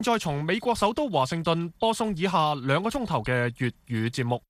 再從美國首都華盛頓播送以下2個鐘頭嘅粵語節目。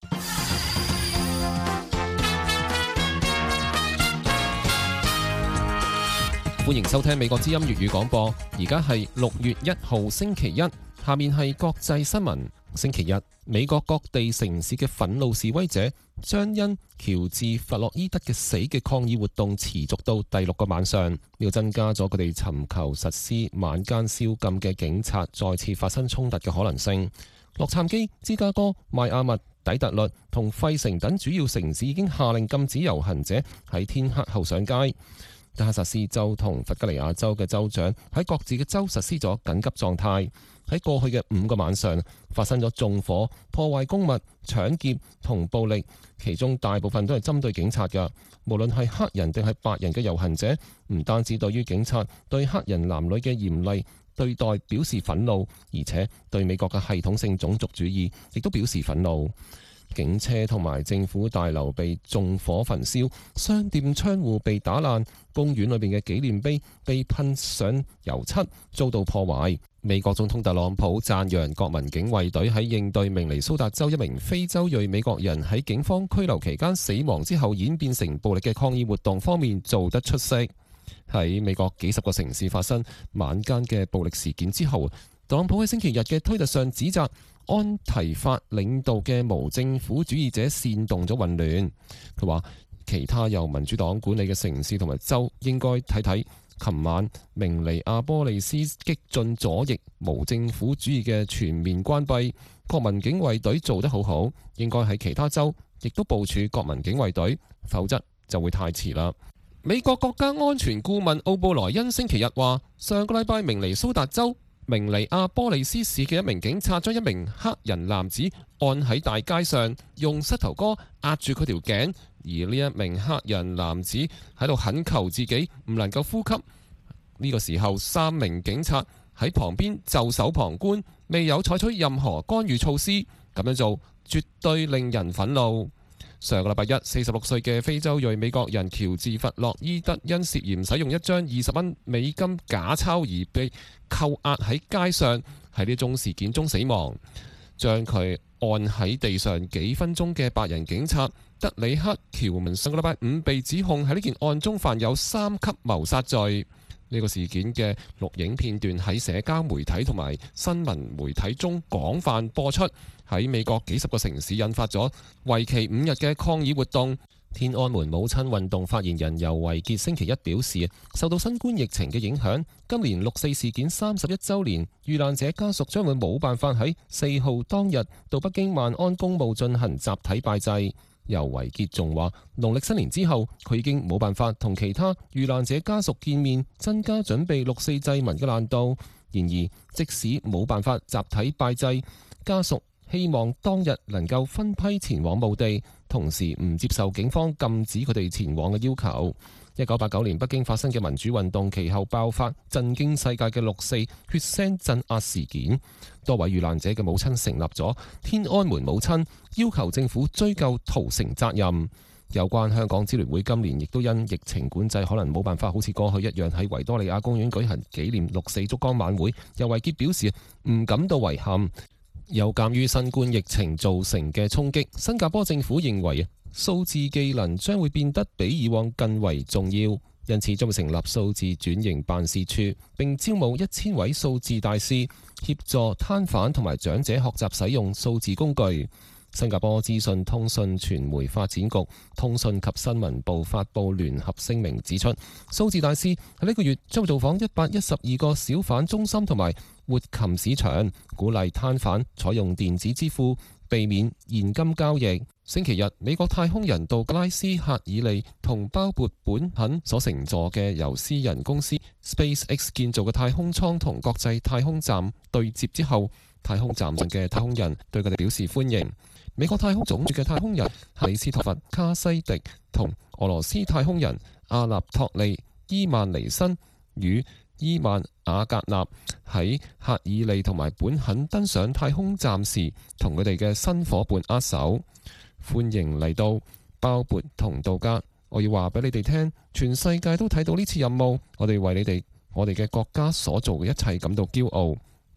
歡迎收聽美國之音粵語廣播，而家係6月1號星期一，下面係國際新聞。星期日，美國各地城市嘅憤怒示威者將因喬治·弗洛伊德嘅死嘅抗議活動持續到第6個晚上，呢個增加咗佢哋尋求實施晚間宵禁嘅警察再次發生衝突嘅可能性。洛杉磯、芝加哥、邁阿密、底特律同費城等主要城市已經下令禁止遊行者喺天黑後上街。德克薩斯州同弗吉尼亞州嘅州長喺各自嘅州實施咗緊急狀態。喺過去嘅5個晚上，發生咗縱火、破壞公物、搶劫同暴力，其中大部分都係針對警察㗎。無論係黑人定係白人嘅遊行者，唔單止對於警察對黑人男女嘅嚴厲對待表示憤怒，而且對美國嘅系統性種族主義亦都表示憤怒。警車同埋政府大樓被縱火焚燒，商店窗戶被打爛，公園裏面嘅紀念碑被噴上油漆，遭到破壞。美國總統特朗普讚揚國民警衛隊喺應對明尼蘇達州一名非洲裔美國人喺警方拘留期間死亡之後演變成暴力嘅抗議活動方面做得出色。喺美國幾十個城市發生晚間嘅暴力事件之後，特朗普喺星期日嘅推特上指責安提法領導嘅無政府主義者煽動咗混亂。佢話其他由民主黨管理嘅城市同埋州應該睇睇琴晚明尼阿波利斯激進左翼無政府主義嘅全面關閉，國民警衛隊做得好好，應該喺其他州亦都部署國民警衛隊，否則就會太遲啦。美國國家安全顧問奧布萊恩星期日話，上個禮拜明尼蘇達州明尼阿波利斯市嘅一名警察將一名黑人男子按喺大街上，用膝頭哥壓住佢條頸，而呢一名黑人男子喺度懇求自己唔能夠呼吸。呢個時候，3名警察喺旁邊袖手旁觀，未有採取任何干預措施。咁樣做絕對令人憤怒。上個禮拜一，46歲嘅非洲裔美國人喬治·弗洛伊德因涉嫌使用一張20美金假鈔而被扣押喺街上，喺呢宗事件中死亡。將佢按喺地上幾分鐘嘅白人警察德里克·喬文上個禮拜5被指控喺呢件案中犯有3級謀殺罪。呢個事件嘅錄影片段喺社交媒體同埋新聞媒體中廣泛播出，喺美國幾十個城市引發咗為期5日嘅抗議活動。天安門母親運動發言人尤維傑星期一表示，受到新冠疫情嘅影響，今年6·4事件31週年，遇難者家屬將會冇辦法喺4號當日到北京萬安公墓進行集體拜祭。尤維傑仲話，農曆新年之後，佢已經冇辦法同其他遇難者家屬見面，增加準備6·4祭文嘅難度。然而，即使冇辦法集體拜祭，家屬希望當日能夠分批前往墓地，同時唔接受警方禁止佢哋前往嘅要求。1989年北京發生嘅民主運動其後爆發震驚世界嘅6·4血腥鎮壓事件，多位遇難者嘅母親成立咗天安門母親，要求政府追究屠城責任。有關香港支聯會今年亦都因疫情管制，可能冇辦法好似過去一樣喺維多利亞公園舉行紀念6·4燭光晚會。尤維傑表示唔感到遺憾。有鑑於新冠疫情造成嘅衝擊，新加坡政府認為數字技能將會變得比以往更為重要，因此將會成立數字轉型辦事處，並招募1000位數字大師，協助攤販同埋長者學習使用數字工具。新加坡資訊通訊傳媒發展局通訊及新聞部發布聯合聲明指出，數字大師喺呢個月將會到訪112個小販中心同埋活禽市場，鼓勵攤販採用電子支付，避免現金交易。星期日，美國太空人杜格拉斯·赫爾利同鮑勃·本肯所乘坐嘅由私人公司 SpaceX 建造嘅太空艙同國際太空站對接之後，太空站上嘅太空人對佢哋表示歡迎。美國太空總署嘅太空人克里斯托弗·卡西迪同俄羅斯太空人阿納托利·伊曼尼申與伊曼雅格納喺赫爾利同埋本肯登上太空站時，同佢哋嘅新伙伴握手，歡迎嚟到。鮑勃同杜加，我要話俾你哋聽，全世界都睇到呢次任務，我哋為你哋我哋嘅國家所做嘅一切感到驕傲。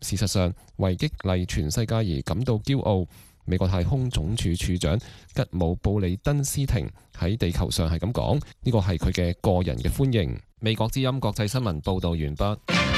事實上，為激勵全世界而感到驕傲。美國太空總署署長吉姆布里登斯廷喺地球上係咁講，呢個係佢嘅個人嘅歡迎。美國之音國際新聞報導完畢。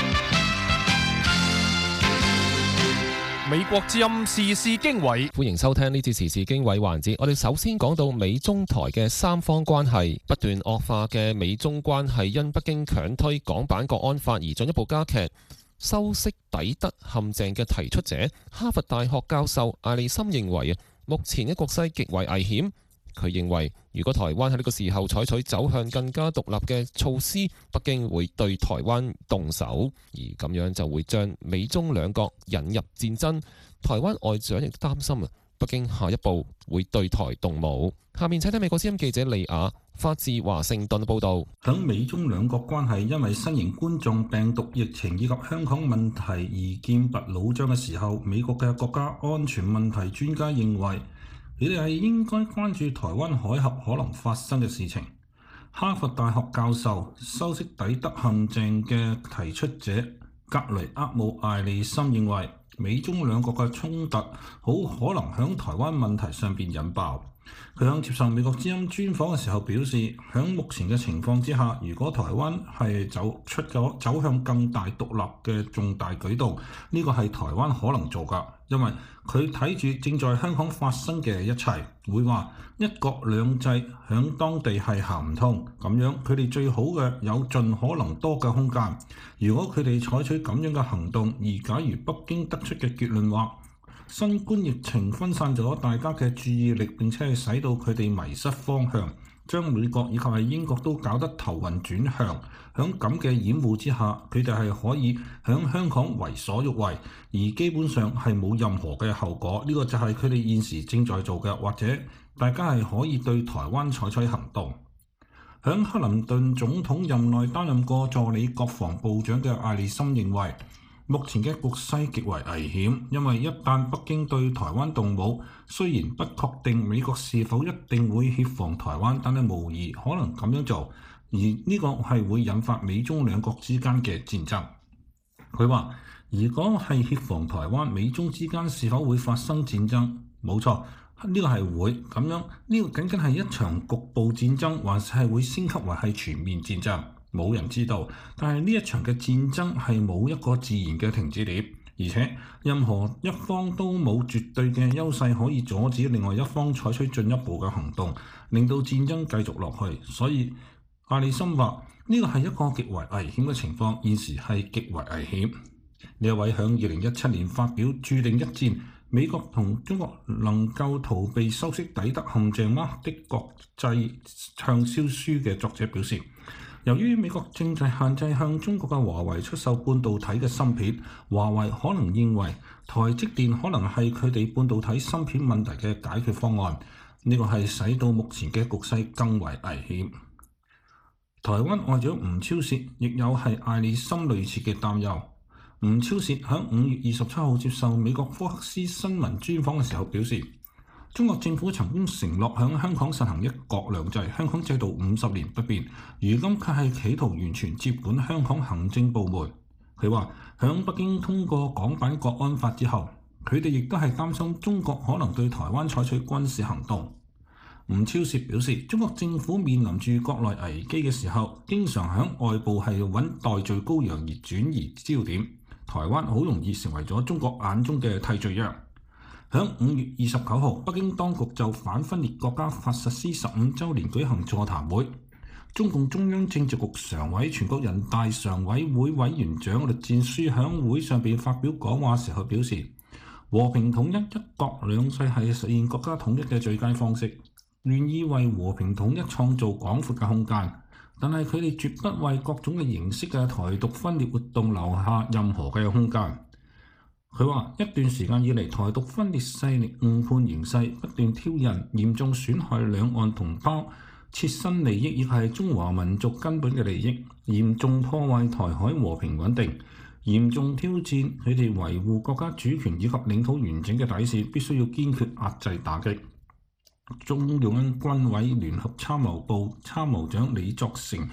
美國之音時事經緯， 歡迎收聽呢節時事經緯環節。我哋首先講到美中台嘅三方關係不斷惡化嘅美中關係，因北京強推港版國安法而進一步加劇。修昔底德陷阱嘅提出者哈佛大學教授艾利森認為目前嘅局勢極為危險。佢認為，如果台灣喺呢個時候採取走向更加獨立嘅措施，北京會對台灣動手，而咁樣就會將美中兩國引入戰爭。台灣外長亦都擔心北京下一步會對台動武。下面請聽美國之音記者利亞發自華盛頓報導。 響美中兩國關係因為新型冠狀病毒疫情以及香港問題而劍拔弩張嘅時候，美國嘅國家安全問題專家認為，你哋係應該關注台灣海峽可能發生嘅事情。哈佛大學教授修昔底德陷阱嘅提出者格雷厄姆艾利森認為，美中兩國嘅衝突好可能響台灣問題上邊引爆。佢響接受美國之音專訪嘅時候表示，響目前嘅情況之下，如果台灣係走向更大獨立嘅重大舉動，呢個係台灣可能做㗎，因為佢睇住正在香港發生嘅一切，會話一國兩制響當地係行唔通，咁樣佢哋最好嘅有盡可能多嘅空間。如果佢哋採取咁樣嘅行動，而假如北京得出嘅結論話，新冠疫情分散咗大家嘅注意力，並且係使到佢哋迷失方向，將美國以及係英國都搞得頭暈轉向。響咁嘅掩護之下，佢哋係可以響香港為所欲為，而基本上係冇任何嘅後果。呢個就係佢哋現時正在做嘅，或者大家係可以對台灣採取行動。響克林頓總統任內擔任過助理國防部長嘅艾利森認為，目前嘅局勢極為危險，因為一旦北京對台灣動武，雖然不確定美國是否一定會協防台灣，但係無疑可能咁樣做，而呢個係會引發美中兩國之間嘅戰爭。佢話：如果係協防台灣，美中之間是否會發生戰爭？冇錯，呢個係會咁樣。呢個僅僅係一場局部戰爭，還是係會升級為係全面戰爭？冇人知道，但係呢一場嘅戰爭係冇一個自然嘅停止點，而且任何一方都冇絕對嘅優勢可以阻止另外一方採取進一步嘅行動，令到戰爭繼續落去。所以艾利森話呢個係一個極為危險嘅情況，現時係極為危險。呢一位響2017年發表注定一戰美國同中國能夠逃避修昔底德陷阱嗎的國際暢銷書嘅作者表示，由於美國正在限制向中國嘅華為出售半導體嘅芯片，華為可能認為台積電可能係佢哋半導體芯片問題嘅解決方案。呢個係使到目前嘅局勢更為危險。台灣外長吳釗燮亦有係艾利森類似嘅擔憂。吳釗燮喺5月27號接受美國福克斯新聞專訪嘅時候表示，中國政府曾經承諾響香港實行一國兩制，香港制度50年不變，如今卻係企圖完全接管香港行政部門。佢話響北京通過港版國安法之後，佢哋亦都係擔心中國可能對台灣採取軍事行動。吳釗燮表示，中國政府面臨住國內危機嘅時候，經常響外部係揾代罪羔羊而轉移焦點，台灣好容易成為咗中國眼中嘅替罪羊。響5月29號，北京當局就反分裂國家法實施15週年舉行座談會。中共中央政治局常委、全國人大常委會委員長栗戰書響會上邊發表講話時候表示，和平統一、一國兩制係實現國家統一嘅最佳方式，願意為和平統一創造廣闊嘅空間，但係佢哋絕不為各種嘅形式嘅台獨分裂活動留下任何嘅空間。佢話一段時間以嚟，台獨分裂勢力誤判形勢，不斷挑釁，嚴重損害兩岸同胞切身利益，亦係中華民族根本嘅利益，嚴重破壞台海和平穩定，嚴重挑戰佢哋維護國家主權以及領土完整嘅底線，必須要堅決壓制打擊。中央軍委聯合參謀部參謀長李作成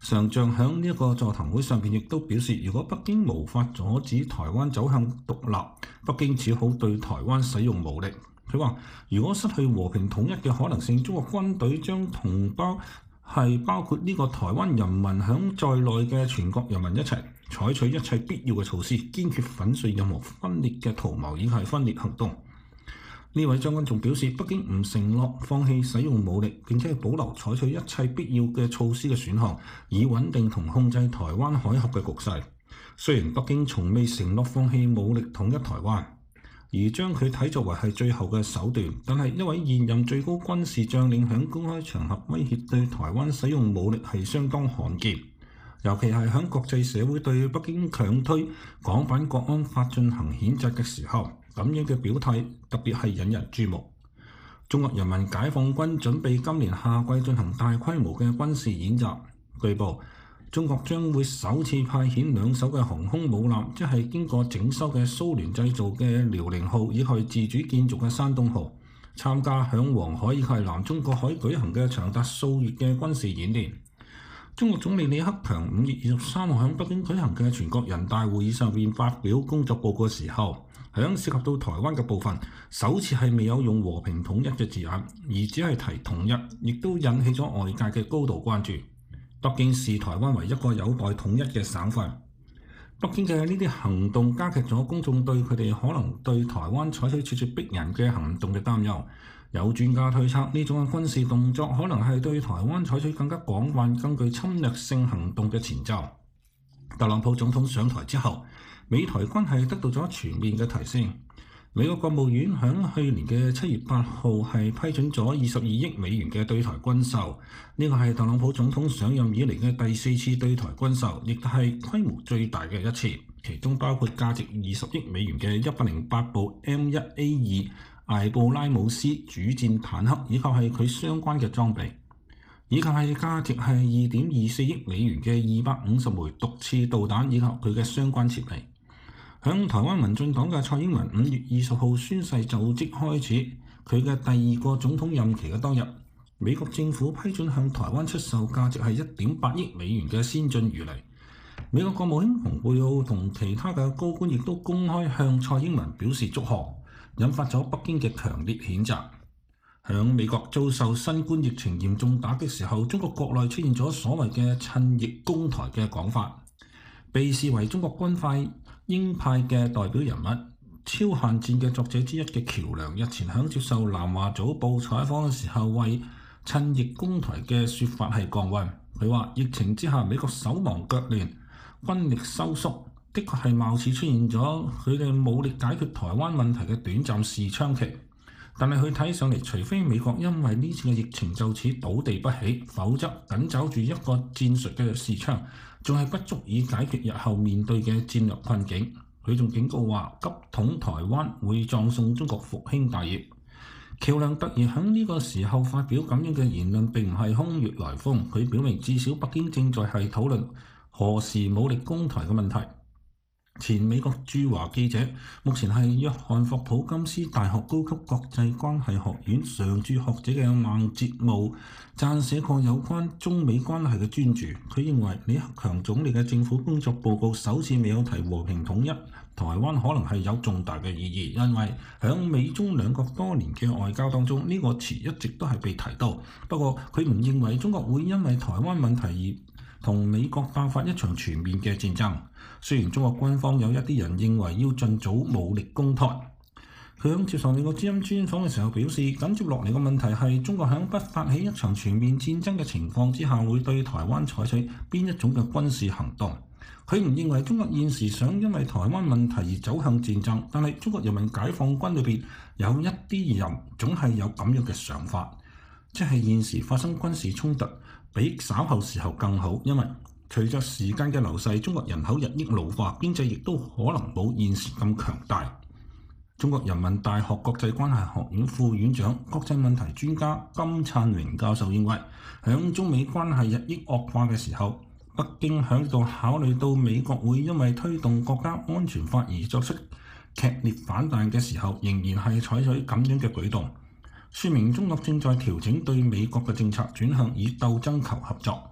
上將響呢一個座談會上邊亦都表示，如果北京無法阻止台灣走向獨立，北京只好對台灣使用武力。佢話：如果失去和平統一嘅可能性，中國軍隊將同包括呢個台灣人民響在內嘅全國人民一齊採取一切必要嘅措施，堅決粉碎任何分裂嘅圖謀以及分裂行動。呢位將軍仲表示，北京唔承諾放棄使用武力，並且保留採取一切必要嘅措施嘅選項，以穩定同控制台灣海峽嘅局勢。雖然北京從未承諾放棄武力統一台灣，而將佢睇作為係最後嘅手段，但係一位現任最高軍事將領響公開場合威脅對台灣使用武力係相當罕見，尤其係響國際社會對北京強推港版國安法進行譴責嘅時候，咁樣嘅表態特別係引人注目。中國人民解放軍準備今年夏季進行大規模嘅軍事演習，據報中國將會首次派遣2艘嘅航空母艦，即係經過整修嘅蘇聯製造嘅遼寧號以及自主建造嘅山東號，參加響黃海以及南中國海舉行嘅長達數月嘅軍事演練。中國總理李克強5月23號喺北京舉行嘅全國人大會議上邊發表工作報告嘅時候，響涉及到台灣嘅部分，首次係未有用和平統一嘅字眼，而只係提統一，亦都引起咗外界嘅高度關注。北京視台灣為一個有待統一嘅省份。北京嘅呢啲行動加劇咗公眾對佢哋可能對台灣採取咄咄逼人嘅行動嘅擔憂。有專家推測，呢種嘅軍事動作可能係對台灣採取更加廣泛、更具侵略性行動嘅前奏。特朗普總統上台之後，美台關係得到咗全面嘅提升。美國國務院喺去年嘅7月8號係批准咗22億美元嘅對台軍售，呢個係特朗普總統上任以嚟嘅第4次對台軍售，亦係規模最大嘅一次。其中包括價值20億美元嘅108部 M1A2 艾布拉姆斯主戰坦克，以及係佢相關嘅裝備，以及係價值係2.24億美元嘅250枚毒刺導彈，以及佢嘅相關設備。響台灣民進黨嘅蔡英文5月20號宣誓就職開始，佢嘅第2個總統任期嘅當日，美國政府批准向台灣出售價值係1.8億美元嘅先進魚雷。美國國務卿蓬佩奧同其他嘅高官亦都公開向蔡英文表示祝賀，引發咗北京嘅強烈譴責。響美國遭受新冠疫情嚴重打擊時候，中國國內出現咗所謂嘅趁疫攻台嘅講法，被視為中國軍派鷹派嘅代表人物。超限戰嘅作者之一嘅喬梁日前響接受南華早報採訪嘅時候，為趁疫攻台嘅說法係降溫。佢話疫情之下美國手忙腳亂，軍力收縮，的確係貌似出現咗佢哋武力解決台灣問題嘅短暫視窗期。但係佢睇上嚟，除非美國因為呢次嘅疫情就此倒地不起，否則緊抓住一個戰術嘅視窗，仲係不足以解決日後面對嘅戰略困境。佢仲警告話，急統台灣會葬送中國復興大業。喬梁突然喺呢個時候發表咁樣嘅言論，並唔係空穴來風。佢表明至少北京正在係討論何時武力攻台嘅問題。前美國駐華記者，目前係約翰霍普金斯大學高級國際關係學院常駐學者嘅孟哲慕撰寫過有關中美關係嘅專著。佢認為李克強總理嘅政府工作報告首次未有提和平統一台灣，可能係有重大嘅意義，因為響美中兩國多年嘅外交當中，呢個詞一直都係被提到。不過佢唔認為中國會因為台灣問題而同美國爆發一場全面嘅戰爭。雖然中國軍方有一啲人認為要盡早武力攻台，佢喺接受美國之音專訪嘅時候表示，緊接落嚟嘅問題係中國喺不發起一場全面戰爭嘅情況之下，會對台灣採取邊一種嘅軍事行動。佢唔認為中國現時想因為台灣問題而走向戰爭，但係中國人民解放軍裏邊有一啲人總係有咁樣嘅想法，即係現時發生軍事衝突比稍後時候更好，因為隨着時間嘅流逝，中國人口日益老化，經濟亦都可能冇現時咁強大。中國人民大學國際關係學院副院長、國際問題專家金燦榮教授認為，響中美關係日益惡化嘅時候，北京響度考慮到美國會因為推動國家安全法而作出劇烈反彈嘅時候，仍然係採取咁樣嘅舉動，說明中國正在調整對美國嘅政策，轉向以鬥爭求合作。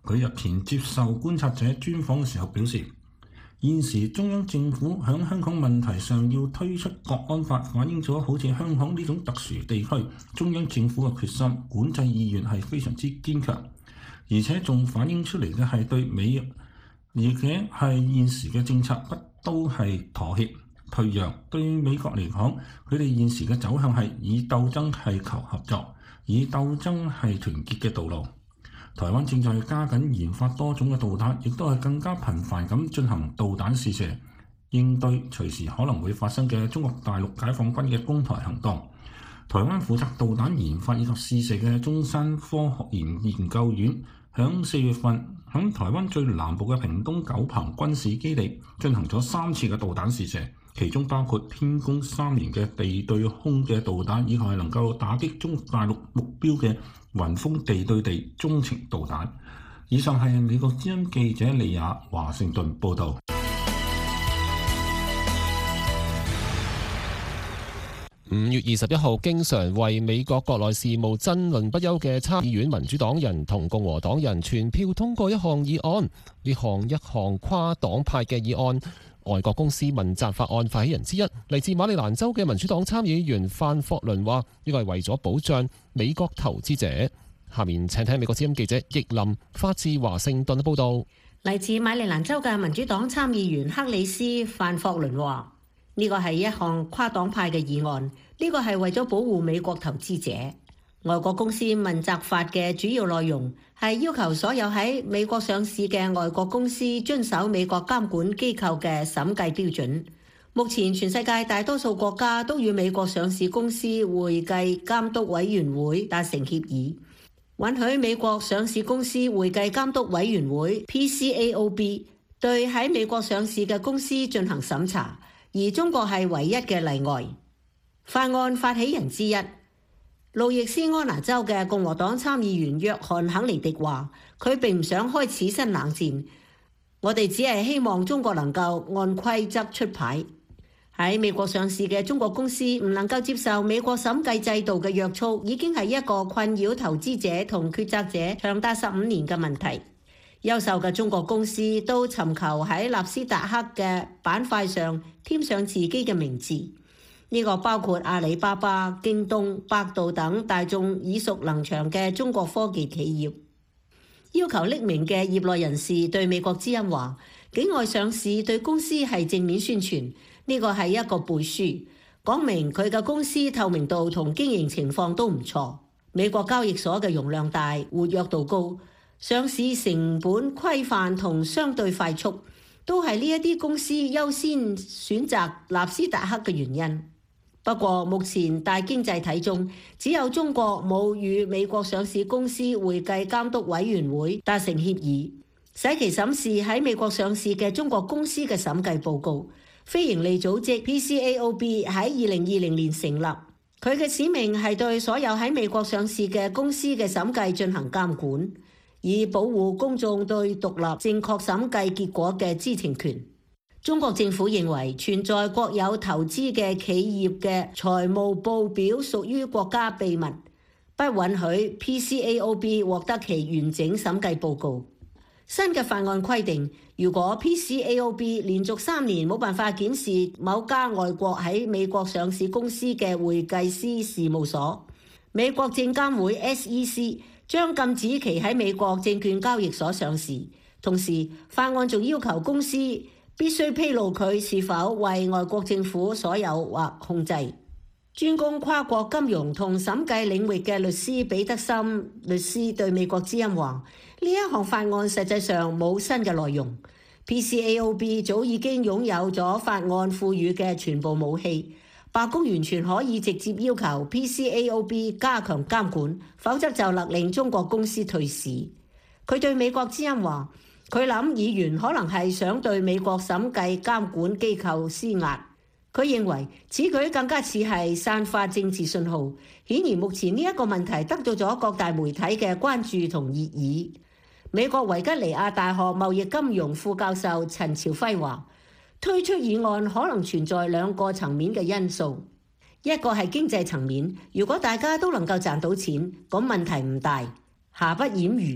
佢日前接受觀察者專訪嘅時候表示，現時中央政府喺香港問題上要推出國安法，反映咗好似香港呢種特殊地區，中央政府嘅決心、管制意願係非常之堅強，而且仲反映出嚟嘅係對美，而且係現時嘅政策不都係妥協退讓。對美國嚟講，佢哋現時嘅走向係以鬥爭係求合作，以鬥爭係團結嘅道路。台灣正在加緊研發多種嘅導彈，亦都係更加頻繁咁進行導彈試射，應對隨時可能會發生嘅中國大陸解放軍嘅攻台行動。台灣負責導彈研發以及試射嘅中山科學研究院，響4月份響台灣最南部嘅屏東九鵬軍事基地進行咗3次嘅導彈試射，其中包括天宮3型嘅地對空嘅導彈，以及係能夠打擊中國大陸目標嘅雲峰地對地中程導彈。以上係美國之音記者利亞華盛頓報導。 5月21號，經常為美國國內事務爭論不休嘅參議院民主黨人同共和黨人全票通過一項議案。呢一項跨黨派嘅議案，外國公司問責法案發起人之一，嚟自馬里蘭州嘅民主黨參議員范霍倫話：呢個係為咗保障美國投資者。下面請聽美國之音記者易林發自華盛頓嘅報導。 嚟自馬里蘭州嘅民主黨參議員克里斯范霍倫話：呢個係一項跨黨派嘅議案，呢個係為咗保護美國投資者。外國公司問責法嘅主要內容係要求所有喺美國上市嘅外國公司遵守美國監管機構嘅審計標準。目前全世界大多數國家都與美國上市公司會計監督委員會達成協議，允許美國上市公司會計監督委員會 PCAOB 對喺美國上市嘅公司進行審查，而中國係唯一嘅例外。法案發起人之一，路易斯安那州嘅共和黨參議員約翰肯尼迪話：佢並唔想開始新冷戰，我哋只係希望中國能夠按規則出牌。喺美國上市嘅中國公司唔能夠接受美國審計制度嘅約束，已經係一個困擾投資者同決策者長達15年嘅問題。優秀嘅中國公司都尋求喺納斯達克嘅板塊上添上自己嘅名字，呢個包括阿里巴巴、京東、百度等大眾耳熟能詳嘅中國科技企業。要求匿名嘅業內人士對美國之音話：境外上市對公司係正面宣傳，呢個係一個背書，講明佢嘅公司透明度同經營情況都唔錯。美國交易所嘅容量大、活躍度高，上市成本規範同相對快速，都係呢一啲公司優先選擇納斯達克嘅原因。不過目前大經濟體中，只有中國冇與美國上市公司會計監督委員會達成協議，使其審視喺美國上市嘅中國公司嘅審計報告。非營利組織 PCAOB 喺2020年成立，佢嘅使命係對所有喺美國上市嘅公司嘅審計進行監管，以保護公眾對獨立正確審計結果嘅知情權。中國政府認為存在國有投資嘅企業嘅財務報表屬於國家秘密，不允許 PCAOB 獲得其完整審計報告。新嘅法案規定，如果 PCAOB 連續3年冇辦法檢視某家外國喺美國上市公司嘅會計師事務所，美國證監會 SEC 將禁止其喺美國證券交易所上市。同時，法案仲要求公司必須披露佢是否為外國政府所有或控制。專攻跨國金融同審計領域嘅律師彼得森律師對美國之音話：呢一項法案實際上冇新嘅內容。PCAOB 早已經擁有咗法案賦予嘅全部武器，白宮完全可以直接要求 PCAOB 加強監管，否則就勒令中國公司退市。佢對美國之音話：佢諗議員可能係想對美國審計監管機構施壓。佢認為此舉更加似係散發政治信號。顯然目前呢一個問題得到咗各大媒體嘅關注同熱議。美國維吉尼亞大學貿易金融副教授陳朝輝話：推出議案可能存在2個層面嘅因素，一個係經濟層面，如果大家都能夠賺到錢，咁問題唔大，瑕不掩瑜。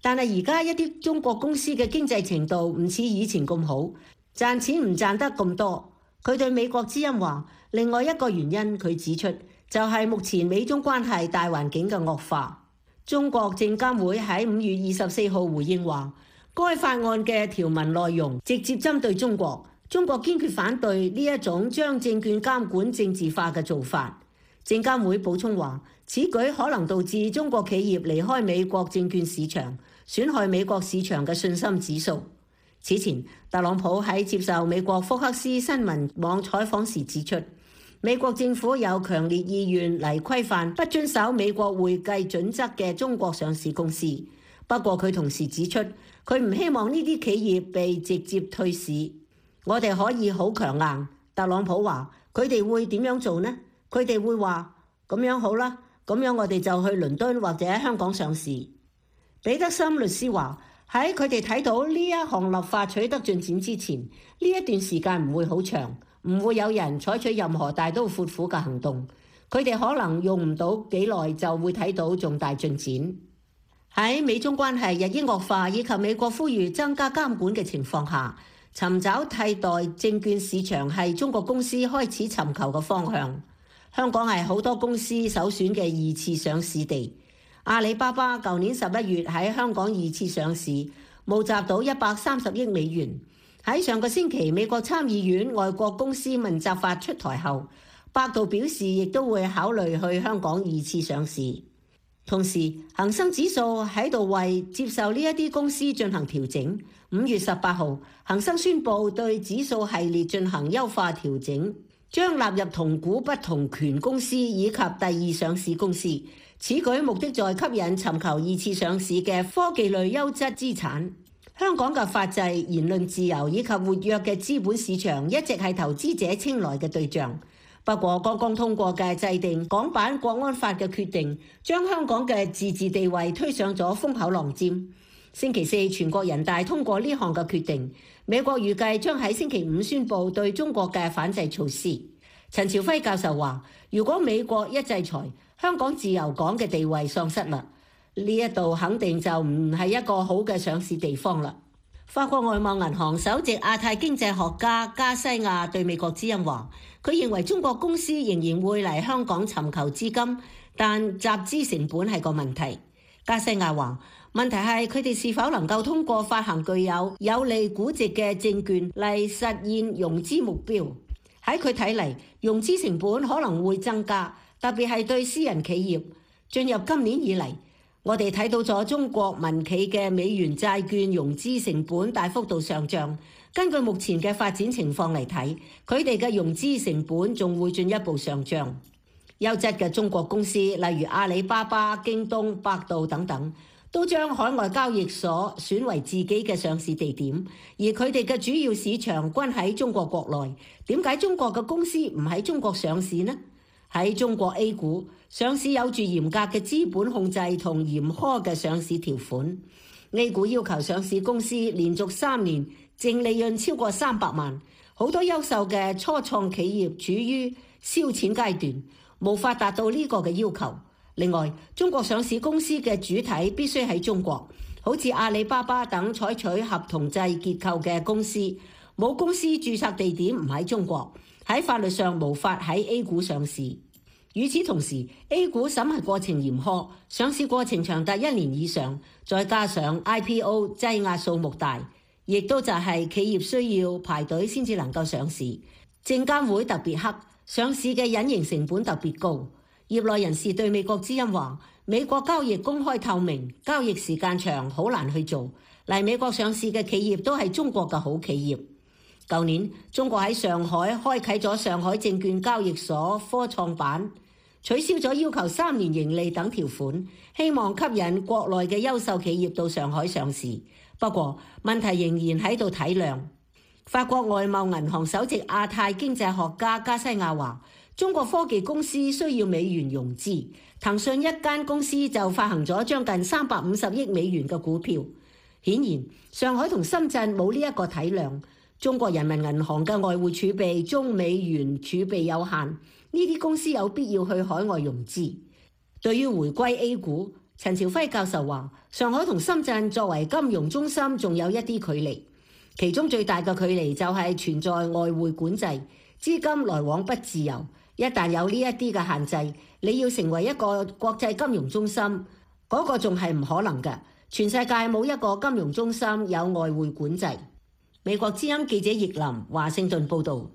但係而家一啲中國公司嘅經濟程度唔似以前咁好，賺錢唔賺得咁多。佢對美國之音話，另外一個原因佢指出就係目前美中關係大環境嘅惡化。中國證監會喺5月24號回應話，該法案嘅條文內容直接針對中國，中國堅決反對呢一種將證券監管政治化嘅做法。證監會補充話，此舉可能導致中國企業離開美國證券市場，損害美國市場嘅信心指數。此前，特朗普喺接受美國福克斯新聞網採訪時指出，美國政府有強烈意願嚟規範不遵守美國會計準則嘅中國上市公司。不過佢同時指出，佢唔希望呢啲企業被直接退市。我哋可以好強硬，特朗普話，佢哋會點樣做呢？佢哋會話咁樣好啦，咁樣我哋就去倫敦或者香港上市。彼得森律師話，喺佢哋睇到呢一項立法取得進展之前，呢一段時間唔會好長，唔會有人採取任何大刀闊斧嘅行動。佢哋可能用唔到幾耐就會睇到重大進展。喺美中關係日益惡化以及美國呼籲增加監管嘅情況下，尋找替代證券市場係中國公司開始尋求嘅方向。香港係好多公司首選嘅二次上市地。阿里巴巴舊年11月喺香港二次上市，募集到130億美元。喺上個星期美國參議院外國公司問責法出台後，百度表示亦都會考慮去香港二次上市。同時，恒生指數喺度為接受呢一啲公司進行調整。5月18號，恒生宣布對指數系列進行優化調整，將納入同股不同權公司以及第二上市公司。此舉目的在吸引尋求二次上市嘅科技類優質資產。香港嘅法制、言論自由以及活躍嘅資本市場一直係投資者青睞嘅對象。不過，剛剛通過嘅制定港版國安法嘅決定，將香港嘅自治地位推上咗風口浪尖。星期四，全國人大通過呢項嘅決定，美國預計將喺星期五宣布對中國嘅反制措施。陳朝輝教授話，如果美國一制裁，香港自由港嘅地位喪失啦，呢一度肯定就唔係一個好嘅上市地方啦。法國外貿銀行首席亞太經濟學家加西亞對美國之音話，佢認為中國公司仍然會嚟香港尋求資金，但集資成本係個問題。加西亞話，問題係佢哋是否能夠通過發行具有利估值嘅證券嚟實現融資目標。喺佢睇嚟，融資成本可能會增加，特別係對私人企業。進入今年以嚟，我哋睇到咗中國民企嘅美元債券融資成本大幅度上漲。根據目前嘅發展情況嚟睇，佢哋嘅融資成本仲會進一步上漲。優質嘅中國公司，例如阿里巴巴、京東、百度等等，都將海外交易所選為自己嘅上市地點，而佢哋嘅主要市場均喺中國國內。點解中國嘅公司唔喺中國上市呢？喺中國 A 股上市有住嚴格嘅資本控制同嚴苛嘅上市條款。A 股要求上市公司連續3年淨利潤超過300萬，好多優秀嘅初創企業處於燒錢階段，無法達到呢個嘅要求。另外，中國上市公司嘅主體必須喺中國，好似阿里巴巴等採取合同制結構嘅公司，母公司註冊地點唔喺中國，喺法律上無法喺 A 股上市。與此同時， A 股審核過程嚴苛，上市過程長達1年以上，再加上 IPO 擠壓數目大，亦都就係企業需要排隊先至能夠上市。證監會特別黑，上市嘅隱形成本特別高。業內人士對美國之音話，美國交易公開透明，交易時間長，好難去做。嚟美國上市嘅企業都係中國嘅好企業。舊年中國喺上海開啟咗上海證券交易所科創板，取消咗要求3年盈利等條款，希望吸引國內嘅優秀企業到上海上市。不過問題仍然喺度體量。法國外貿銀行首席亞太經濟學家加西亞話，中國科技公司需要美元融資，騰訊一間公司就發行咗將近350億美元嘅股票。顯然，上海同深圳冇呢一個體量。中國人民銀行嘅外匯儲備中美元儲備有限，呢啲公司有必要去海外融資。對於回歸 A 股， 陳朝輝教授話：上海同深圳作為金融中心，仲有一啲距離，其中最大嘅距離就係存在外匯管制，資金來往不自由。一旦有呢一啲嘅限制，你要成為一個國際金融中心，嗰個仲係唔可能嘅。全世界冇一個金融中心有外匯管制。美國之音記者葉林華盛頓報導。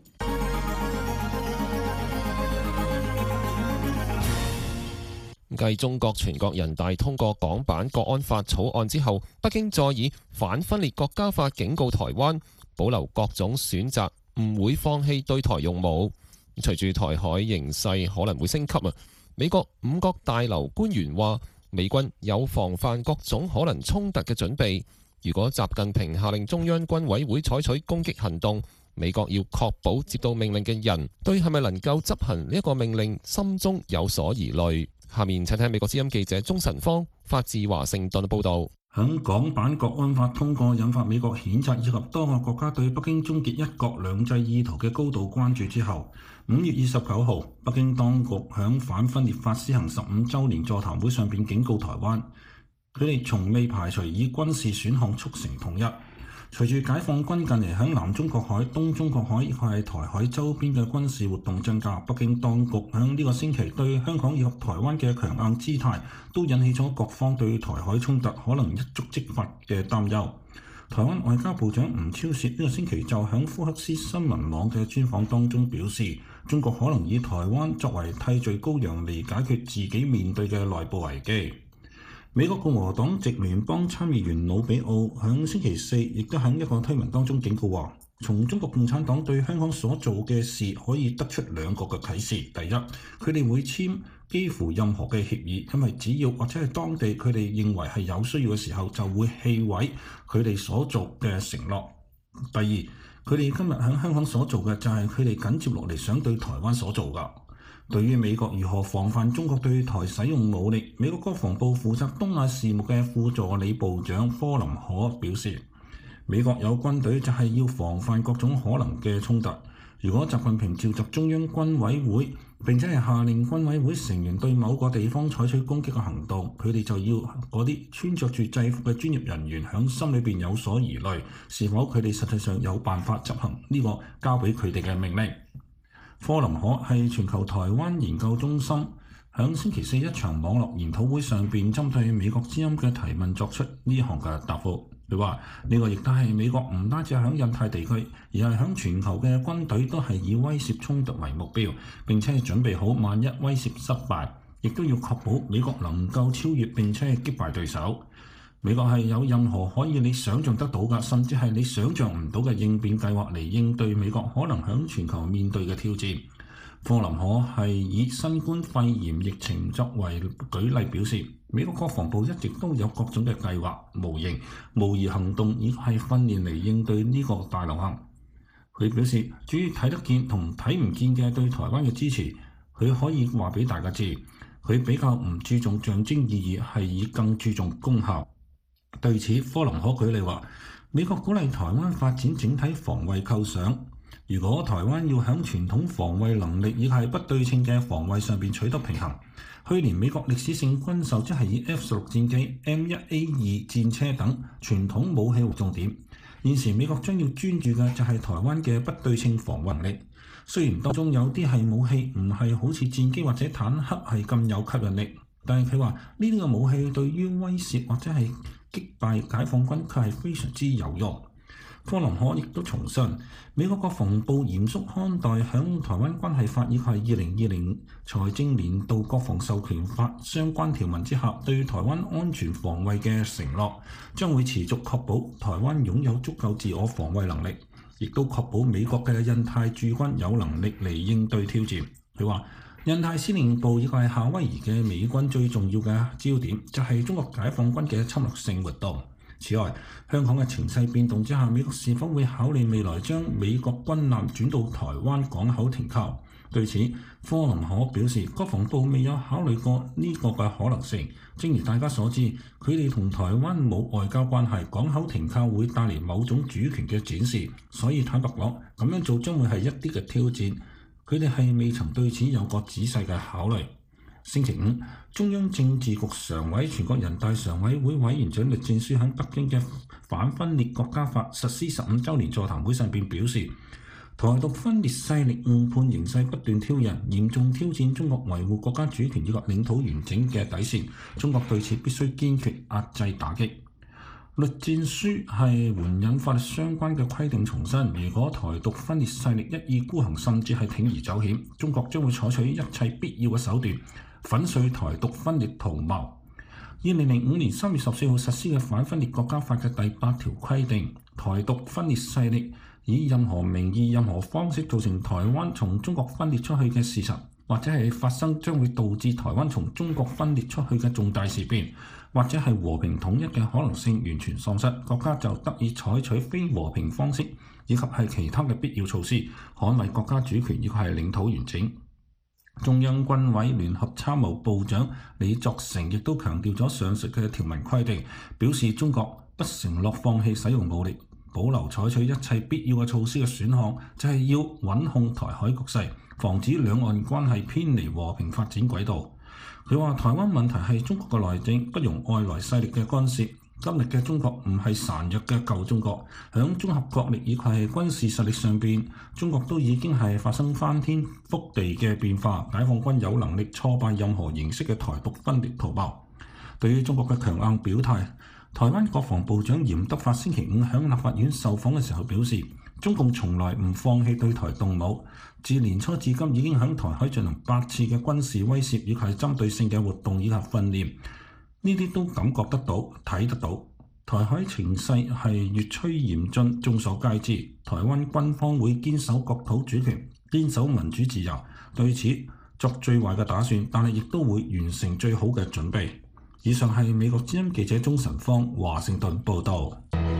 繼中國全國人大通過港版國安法草案之後，北京再以反分裂國家法警告台灣，保留各種選擇，唔會放棄對台用武。隨住台海形勢可能會升級美國五角大樓官員話，美軍有防範各種可能衝突嘅準備。如果習近平下令中央軍委會採取攻擊行動，美國要確保接到命令嘅人對係咪能夠執行呢一個命令心中有所疑慮。下面請聽美國之音記者鍾晨芳發自華盛頓報導。 響港版國安法通過，引發美國譴責以及多個國家對北京終結一國兩制意圖嘅高度關注之後，5月29號，北京當局響反分裂法施行15週年座談會上邊警告台灣，佢哋從未排除以軍事選項促成統一。隨住解放軍近嚟響南中國海、東中國海以及係台海周邊嘅軍事活動增加，北京當局響呢個星期對香港以及台灣嘅強硬姿態，都引起咗各方對台海衝突可能一觸即發嘅擔憂。台灣外交部長吳釗燮呢個星期就響福克斯新聞網嘅專訪當中表示，中國可能以台灣作為替罪羔羊嚟解決自己面對嘅內部危機。美國共和黨籍聯邦參議員魯比奧響星期四亦都喺一個推文當中警告話，從中國共產黨對香港所做嘅事可以得出兩個嘅啟示。第一，佢哋會簽幾乎任何嘅協議，因為只要或者係當地佢哋認為係有需要嘅時候，就會棄毀佢哋所做嘅承諾。第二，佢哋今日喺香港所做嘅就係佢哋緊接落嚟想對台灣所做㗎。對於美國如何防範中國對台使用武力，美國國防部負責東亞事務嘅副助理部長科林可表示，美國有軍隊就係要防範各種可能嘅衝突。如果習近平召集中央軍委會，並且係下令軍委會成員對某個地方採取攻擊嘅行動，佢哋就要嗰啲穿着住制服嘅專業人員響心裏邊有所疑慮，是否佢哋實際上有辦法執行呢個交俾佢哋嘅命令。科林可係全球台灣研究中心響星期四一場網絡研討會上邊，針對美國之音嘅提問作出呢項嘅答覆。佢話呢個亦都係美國唔單止響印太地區，而係響全球嘅軍隊都係以威懾衝突為目標，並且係準備好萬一威懾失敗，亦都要確保美國能夠超越並且係擊敗對手。美國係有任何可以你想象得到嘅，甚至係你想象唔到嘅應變計劃嚟應對美國可能響全球面對嘅挑戰。科林可係以新冠肺炎疫情作為舉例表示，美國國防部一直都有各種嘅計劃、模型、模擬行動以及係訓練嚟應對呢個大流行。佢表示，至於睇得見同睇唔見嘅對台灣嘅支持，佢可以話俾大家知，佢比較唔注重象徵意義，係以更注重功效。對此，科林可舉例話，美國鼓勵台灣發展整體防衛構想。如果台灣要喺傳統防衛能力以及不對稱嘅防衛上邊取得平衡，去年美國歷史性軍售即係以 F-16戰機、M1A2 戰車等傳統武器為重點。現時美國將要專注嘅就係台灣嘅不對稱防衛能力。雖然當中有啲係武器唔係好似戰機或者坦克係咁有吸引力，但係佢話呢啲嘅武器對於威懾或者係擊敗解放軍卻係非常之有用。科林可亦都重申，美國國防部嚴肅看待響台灣關係法以及2020財政年度國防授權法相關條文之下對台灣安全防衛嘅承諾，將會持續確保台灣擁有足夠自我防衛能力，亦都確保美國嘅印太駐軍有能力嚟應對挑戰。佢話，印太司令部以及夏威夷嘅美軍最重要嘅焦點就係中國解放軍嘅侵略性活動。此外，香港嘅情勢變動之下，美國是否會考慮未來將美國軍艦轉到台灣港口停靠？對此，科林可表示，國防部未有考慮過呢個嘅可能性。正如大家所知，佢哋同台灣冇外交關係，港口停靠會帶嚟某種主權嘅展示，所以坦白講，咁樣做將會係一啲嘅挑戰。佢哋係未曾對此有過仔細嘅考慮。 星期五，中央政治局常委、全國人大常委會委員長栗戰書喺北京嘅反分裂國家法實施15週年座談會上邊表示，台獨分裂勢力誤判形勢不斷挑釁，嚴重挑戰中國維護國家主權以及領土完整嘅底線，中國對此必須堅決壓制打擊。栗戰書係援引法律相關嘅規定重申，如果台獨分裂勢力一意孤行，甚至係鋌而走險，中國將會採取一切必要嘅手段粉碎台獨分裂圖謀。2005年3月14號實施嘅反分裂國家法嘅第8條規定，台獨分裂勢力以任何名義、任何方式造成台灣從中國分裂出去嘅事實，或者係發生將會導致台灣從中國分裂出去嘅重大事變，或者係和平統一嘅可能性完全喪失，國家就得以採取非和平方式以及係其他嘅必要措施，捍衛國家主權以及係領土完整。中央軍委聯合參謀部長李作成亦都強調咗上述嘅條文規定，表示中國不承諾放棄使用武力，保留採取一切必要嘅措施嘅選項，就係要穩控台海局勢，防止兩岸關係偏離和平發展軌道。佢話台灣問題係中國嘅內政，不容外來勢力嘅干涉。今日嘅中國唔係孱弱嘅舊中國，響綜合國力以及係軍事實力上邊，中國都已經係發生翻天覆地嘅變化。解放軍有能力挫敗任何形式嘅台獨分裂圖謀。對於中國嘅強硬表態，台灣國防部長嚴德發星期五響立法院受訪嘅時候表示，中共從來唔放棄對台動武，自年初至今已經響台海進行8次嘅軍事威懾以及係針對性嘅活動以及訓練。呢啲都感覺得到、睇得到，台海情勢係越趨嚴峻，眾所皆知。台灣軍方會堅守國土主權、堅守民主自由，對此作最壞嘅打算，但係亦都會完成最好嘅準備。以上係美國之音記者鍾晨芳華盛頓報導。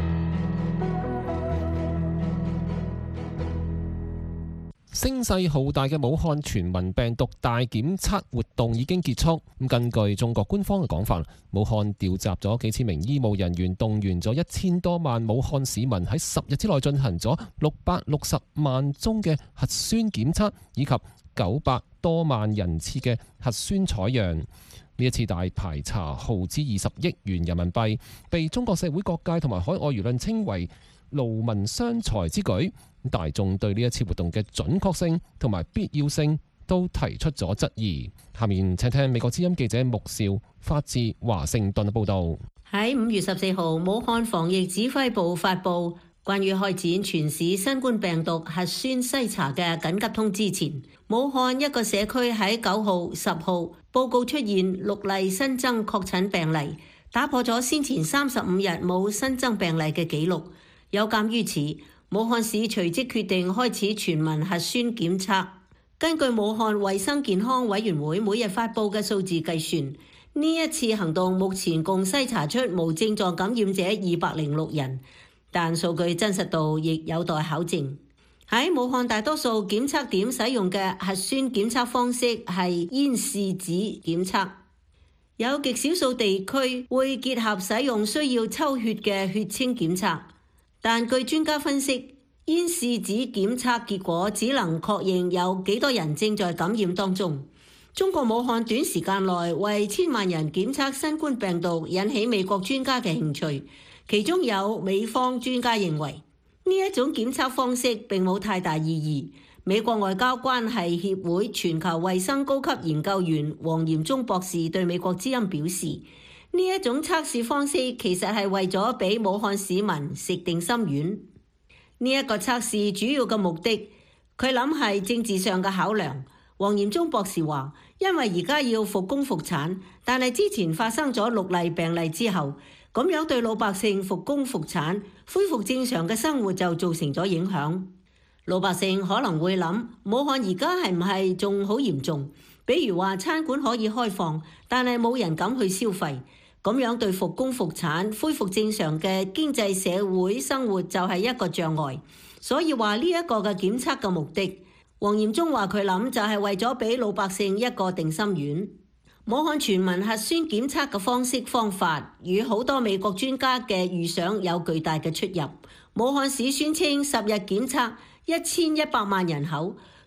聲勢浩大嘅武漢全民病毒大檢測活動已經結束。根據中國官方嘅講法，武漢調集咗幾千名醫務人員，動員咗1000多萬武漢市民喺10日之內進行咗660萬宗嘅核酸檢測，以及900多萬人次嘅核酸採樣。呢一次大排查耗資20億元人民幣，被中國社會各界同埋海外輿論稱為勞民傷財之舉。大眾對呢一次活動嘅準確性同埋必要性都提出咗質疑。下面請聽美國之音記者穆少發自華盛頓嘅報導。 喺5月14號，武漢防疫指揮部發布關於開展全市新冠病毒核酸篩查嘅緊急通知前，武漢一個社區喺9號、10號報告出現6例新增確診病例，打破咗先前35日冇新增病例嘅紀錄。有鑑於此，武漢市隨即決定開始全民核酸檢測。根據武漢衛生健康委員會每日發布嘅數字計算，呢一次行動目前共篩查出無症狀感染者206人，但數據真實度亦有待考證。喺武漢大多數檢測點使用嘅核酸檢測方式係咽拭子檢測，有極少數地區會結合使用需要抽血嘅血清檢測。但據專家分析，咽拭子檢測結果只能確認有幾多人正在感染當中。中國武漢短時間內為1000萬人檢測新冠病毒，引起美國專家嘅興趣。其中有美方專家認為，呢一種檢測方式並冇太大意義。美國外交關係協會全球衛生高級研究員黃炎忠博士對美國之音表示，呢一種測試方式其實係為咗俾武漢市民食定心丸。呢一個測試主要嘅目的，佢諗係政治上嘅考量。黃炎忠博士話，因為而家要復工復產，但係之前發生咗6例病例之後，咁樣對老百姓復工復產、恢復正常嘅生活就造成咗影響。老百姓可能會諗，武漢而家係唔係仲好嚴重？比如話餐館可以開放，但係冇人敢去消費。咁樣對復工復產、恢復正常嘅經濟社會生活就係一個障礙。所以話呢一個嘅檢測嘅目的，黃炎忠話佢諗就係為咗俾老百姓一個定心丸。武漢全民核酸檢測嘅方式方法與好多美國專家嘅預想有巨大嘅出入。武漢市宣稱10日檢測1100萬人口，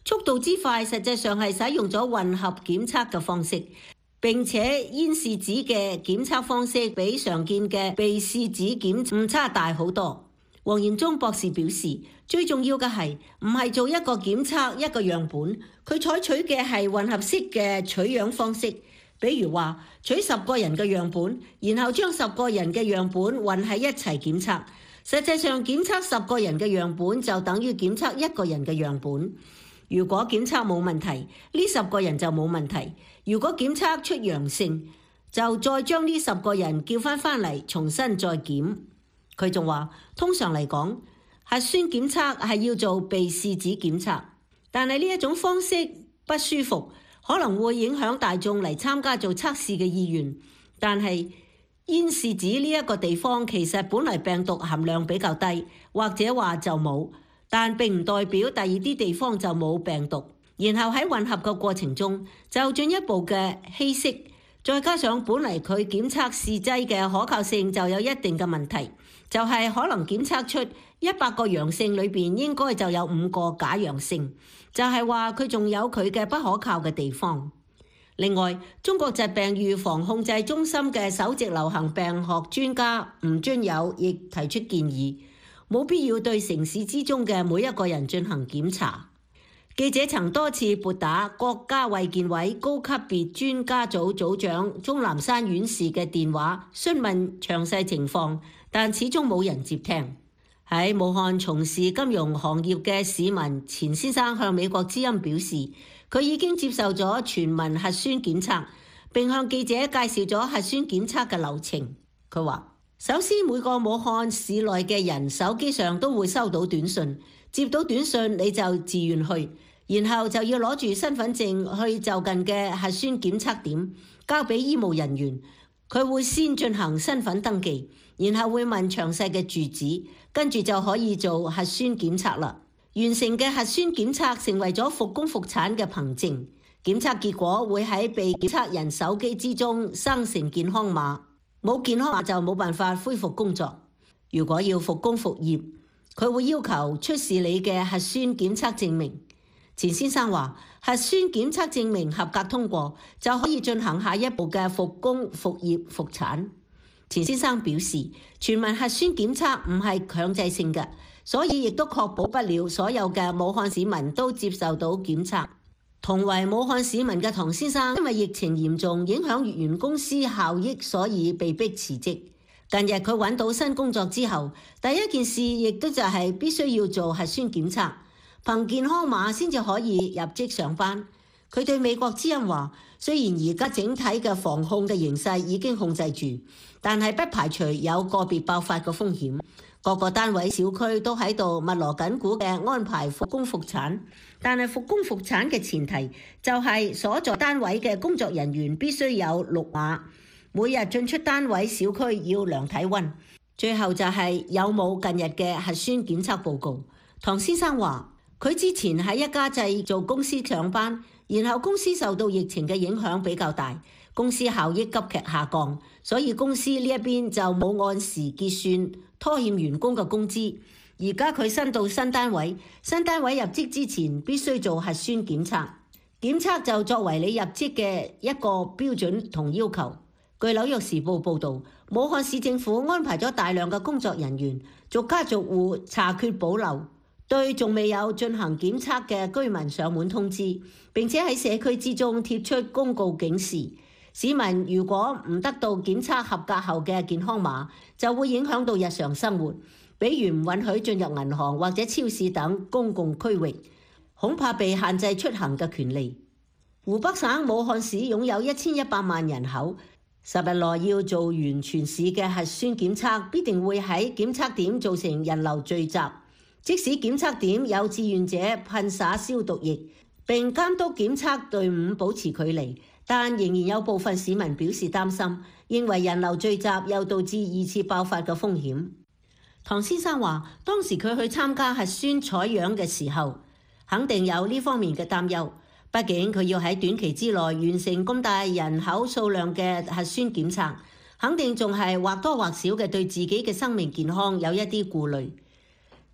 速度之快實際上係使用咗混合檢測嘅方式，並且咽拭子嘅檢測方式比常見嘅鼻拭子檢誤差大好多。黃延忠博士表示，最重要嘅係唔係做一個檢測一個樣本，佢採取嘅係混合式嘅取樣方式，比如話取10個人嘅樣本，然後將10個人嘅樣本混喺一齊檢測。實際上檢測10個人嘅樣本就等於檢測1個人嘅樣本。如果檢測冇問題，呢10個人就冇問題；如果檢測出陽性，就再將呢10個人叫返嚟重新再檢。佢仲話，通常嚟講，核酸檢測係要做鼻拭子檢測，但係呢一種方式不舒服，可能會影響大眾嚟參加做測試嘅意願。但係咽拭子呢一個地方其實本嚟病毒含量比較低，或者話就冇，但並唔代表第二啲地方就冇病毒。然後喺混合嘅過程中就進一步嘅稀釋，再加上本嚟佢檢測試劑嘅可靠性就有一定嘅問題，就係可能檢測出100個陽性裏邊應該就有5個假陽性，就係話佢仲有佢嘅不可靠嘅地方。另外，中國疾病預防控制中心嘅首席流行病學專家吳尊友亦提出建議，冇必要對城市之中嘅每一個人進行檢查。記者曾多次撥打國家衛健委高級別專家組組長鍾南山院士嘅電話詢問詳細情況，但始終冇人接聽。喺武漢從事金融行業嘅市民錢先生向美國之音表示，佢已經接受咗全民核酸檢測，並向記者介紹咗核酸檢測嘅流程。佢話，首先每個武漢市內嘅人手機上都會收到短信，接到短信你就自願去，然後就要攞住身份證去就近嘅核酸檢測點，交俾醫務人員，佢會先進行身份登記，然後會問詳細嘅住址，跟住就可以做核酸檢測啦。完成嘅核酸檢測成為咗復工復產嘅憑證，檢測結果會喺被檢測人手機之中生成健康碼，冇健康碼就冇辦法恢復工作。如果要復工復業，佢會要求出示你嘅核酸檢測證明。錢先生話，核酸檢測證明合格通過，就可以進行下一步嘅復工復業復產。錢先生表示，全民核酸檢測唔係強制性嘅，所以亦都確保不了所有嘅武漢市民都接受到檢測。同為武漢市民嘅唐先生，因為疫情嚴重影響原公司效益，所以被迫辭職。近日佢揾到新工作之後，第一件事亦都就係必須要做核酸檢測，憑健康碼先至可以入職上班。佢對美國之音話，雖然而家整體嘅防控嘅形勢已經控制住，但係不排除有個別爆發嘅風險。各個單位小區都喺度密鑼緊鼓嘅安排復工復產，但係復工復產嘅前提就係所在單位嘅工作人員必須有綠碼，每日進出單位小區要量體溫，最後就係有冇近日嘅核酸檢測報告。唐先生話，佢之前喺一家製造公司上班，然後公司受到疫情嘅影響比較大，公司效益急劇下降，所以公司呢一邊就冇按時結算，拖欠員工嘅工資。而家佢新到新單位，新單位入職之前必須做核酸檢測，檢測就作為你入職嘅一個標準同要求。據紐約時報報導，武漢市政府安排咗大量嘅工作人員，逐家逐戶查缺補漏，對仲未有進行檢測嘅居民上門通知，並且喺社區之中貼出公告警示，市民如果唔得到檢測合格後嘅健康碼，就會影響到日常生活，比如唔允許進入銀行或者超市等公共區域，恐怕被限制出行嘅權利。湖北省武漢市擁有1100萬人口，10日內要做完全市嘅核酸檢測，必定會喺檢測點造成人流聚集。即使檢測點有志願者噴灑消毒液並監督檢測隊伍保持距離，但仍然有部分市民表示擔心，認為人流聚集又導致2次爆發嘅風險。唐先生話，當時佢去參加核酸採樣嘅時候，肯定有呢方面嘅擔憂，畢竟佢要喺短期之內完成咁大人口數量嘅核酸檢測，肯定仲係或多或少嘅對自己嘅生命健康有一啲顧慮。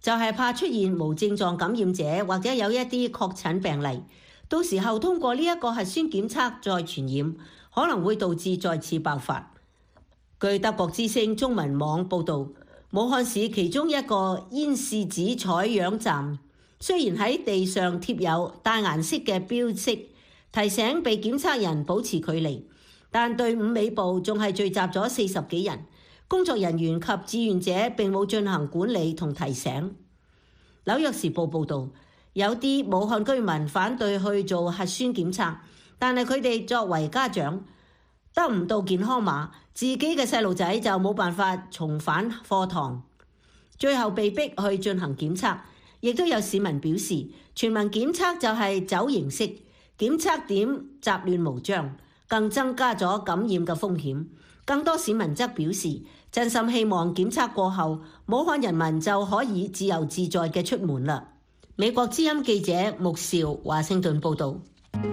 就係怕出現無症狀感染者或者有一啲確診病例，到時候通過呢一個核酸檢測再傳染，可能會導致再次爆發。據德國之聲中文網報導，武漢市其中一個咽拭子採樣站，雖然喺地上貼有帶顏色嘅標識，提醒被檢測人保持距離，但隊伍尾部仲係聚集咗40幾人，工作人員及志願者並冇進行管理同提醒。紐約時報報導，有啲武漢居民反對去做核酸檢測，但係佢哋作為家長得唔到健康碼，自己嘅細路仔就冇辦法重返課堂，最後被逼去進行檢測。亦都有市民表示，全民檢測就係走形式，檢測點雜亂無章，更增加咗感染嘅風險。更多市民則表示，真心希望檢測過後，武漢人民就可以自由自在嘅出門啦。美國之音記者穆兆華盛頓報導。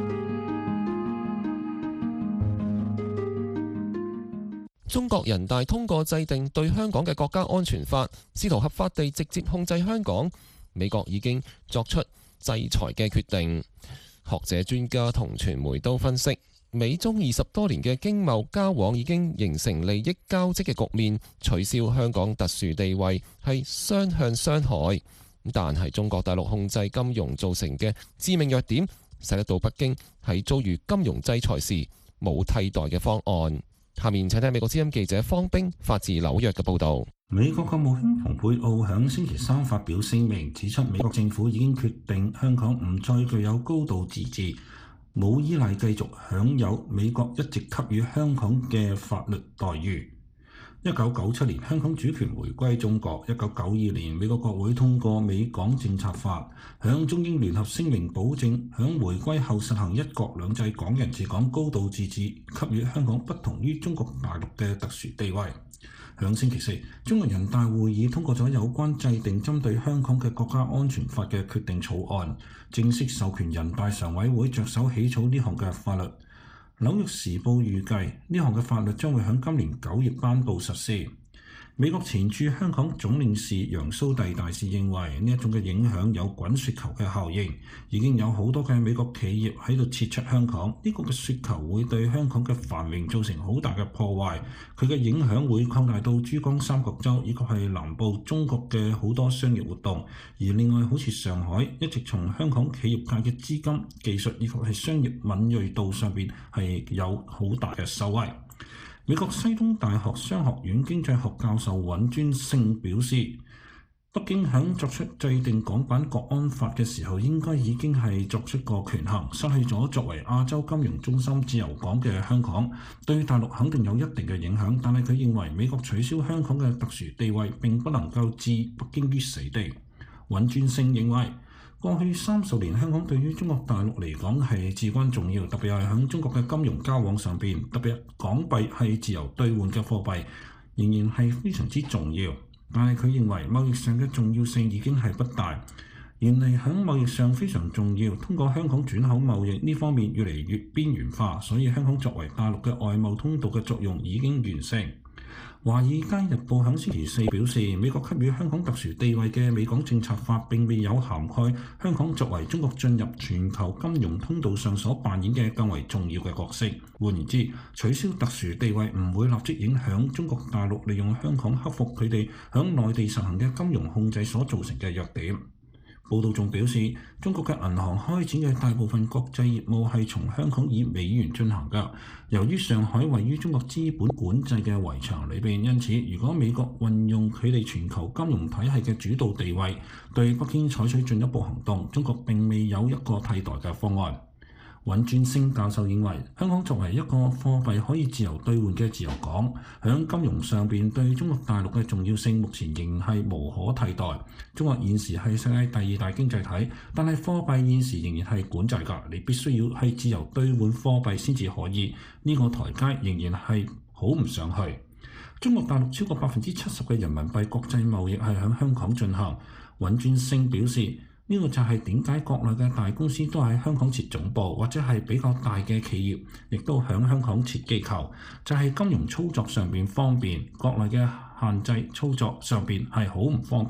中國人大通過制定對香港嘅國家安全法，試圖合法地直接控制香港。美國已經作出制裁嘅決定。學者、專家同傳媒都分析，美中20多年嘅經貿交往已經形成利益交織嘅局面，取消香港特殊地位係雙向傷害。但係中國大陸控制金融造成嘅致命弱點，使得到北京喺遭遇金融制裁時冇替代嘅方案。下面請聽美國之音記者方冰發自紐約嘅報導。 美國國務卿蓬佩奧響星期三發表聲明，指出美國政府已經決定香港唔再具有高度自治，冇依賴繼續享有美國一直給予香港嘅法律待遇。1997年香港主權回歸中國，1992年美國國會通過美港政策法，響中英聯合聲明保證響回歸後實行一國兩制港人治港高度自治，給予香港不同於中國大陸嘅特殊地位。響星期四，中國人大會議通過咗有關制定針對香港嘅國家安全法嘅決定草案，正式授權人大常委會着手起草呢項嘅法律。紐約時報預計呢項嘅法律將會喺今年9月頒布實施。美國前駐香港總領事楊蘇棣大使認為呢一種嘅影響有滾雪球嘅效應，已經有好多嘅美國企業喺度撤出香港，呢個嘅雪球會對香港嘅繁榮造成好大嘅破壞，佢嘅影響會擴大到珠江三角洲以及係南部中國嘅好多商業活動，而另外好似上海一直從香港企業界嘅資金、技術以及係商業敏銳度上邊係有好大嘅受惠。美國西東大學商學院經濟學教授尹尊勝表示，北京響作出制定港版國安法嘅時候，應該已經係作出過權衡，失去咗作為亞洲金融中心自由港嘅香港，對大陸肯定有一定嘅影響。但係佢認為美國取消香港嘅特殊地位並不能夠置北京於死地。尹尊勝認為，過去30年，香港對於中國大陸嚟講係至關重要，特別係喺中國嘅金融交往上邊，特別港幣係自由兌換嘅貨幣，仍然係非常之重要。但係佢認為貿易上嘅重要性已經係不大，原嚟喺貿易上非常重要，通過香港轉口貿易呢方面越嚟越邊緣化，所以香港作為大陸嘅外貿通道嘅作用已經完成。《華爾街日報》響星期四表示，美國給予香港特殊地位嘅美港政策法並未有涵蓋香港作為中國進入全球金融通道上所扮演嘅更為重要嘅角色。換言之，取消特殊地位唔會立即影響中國大陸利用香港克服佢哋響內地實行嘅金融控制所造成嘅弱點。報道仲表示，中國嘅銀行開展嘅大部分國際業務係從香港以美元進行㗎。由於上海位於中國資本管制嘅圍牆裏邊，因此如果美國運用佢哋全球金融體系嘅主導地位，對北京採取進一步行動，中國並未有一個替代嘅方案。尹尊勝教授認為，香港作為一個貨幣可以自由兌換嘅自由港，響金融上邊對中國大陸嘅重要性目前仍係無可替代。中國現時係世界第2大經濟體，但係貨幣現時仍然係管制㗎，你必須要係自由兌換貨幣先至可以。呢個台階仍然係好唔上去。中國大陸超過70%嘅人民幣國際貿易係響香港進行。尹尊勝表示，呢個就係點解國內嘅大公司都喺香港設總部，或者係比較大嘅企業，亦都喺香港設機構，就係金融操作上邊方便，國內嘅限制操作上邊係好唔方便，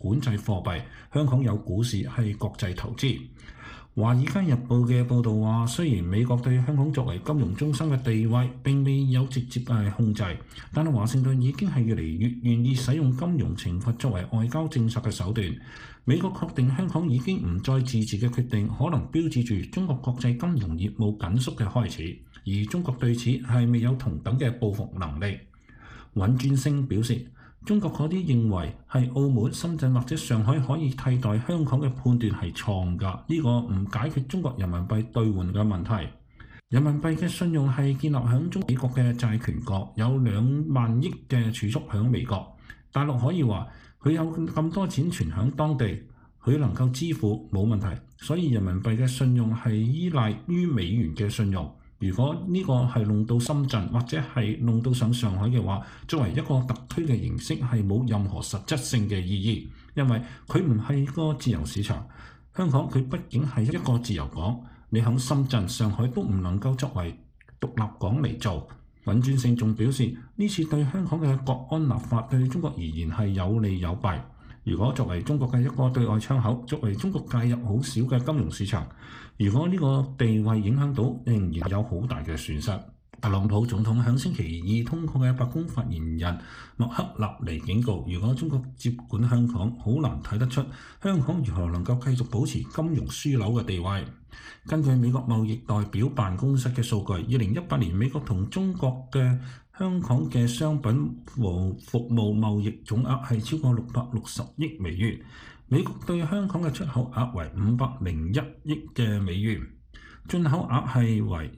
管制貨幣，香港有股市係國際投資。《華爾街日報》嘅報導話，雖然美國對香港作為金融中心嘅地位並未有直接嘅控制，但係華盛頓已經係越嚟越願意使用金融懲罰作為外交政策嘅手段。美國確定香港已經唔再自治嘅決定，可能標誌住中國國際金融業務緊縮嘅開始，而中國對此係未有同等嘅報復能力。尹轉升表示，中國嗰啲認為係澳門、深圳或者上海可以替代香港嘅判斷係錯㗎，呢個唔解決中國人民幣兌換嘅問題。人民幣嘅信用係建立響中美國嘅債權國，有2萬億嘅儲蓄響美國。大陸可以話佢有咁多錢存響當地，佢能夠支付冇問題，所以人民幣嘅信用係依賴於美元嘅信用。如果呢個係弄到深圳或者係弄到上海嘅話，作為一個特區嘅形式係冇任何實質性嘅意義，因為佢唔係個自由市場。香港佢畢竟係一個自由港，你喺深圳、上海都唔能夠作為獨立港嚟做。尹轉勝仲表示，呢次對香港嘅國安立法對中國而言係有利有弊。如果作為中國嘅一個對外窗口，作為中國介入好少嘅金融市場，如果呢個地位影響到，仍然有好大嘅損失。特朗普總統喺星期二通過嘅白宮發言人麥克納尼警告，如果中國接管香港，好難睇得出香港如何能夠繼續保持金融樞紐嘅地位。根據美國貿易代表辦公室嘅數據，2018年美國同中國嘅香港嘅商品和服務貿易總額係超過660億美元，美國對香港嘅出口額為501億嘅美元，進口額係為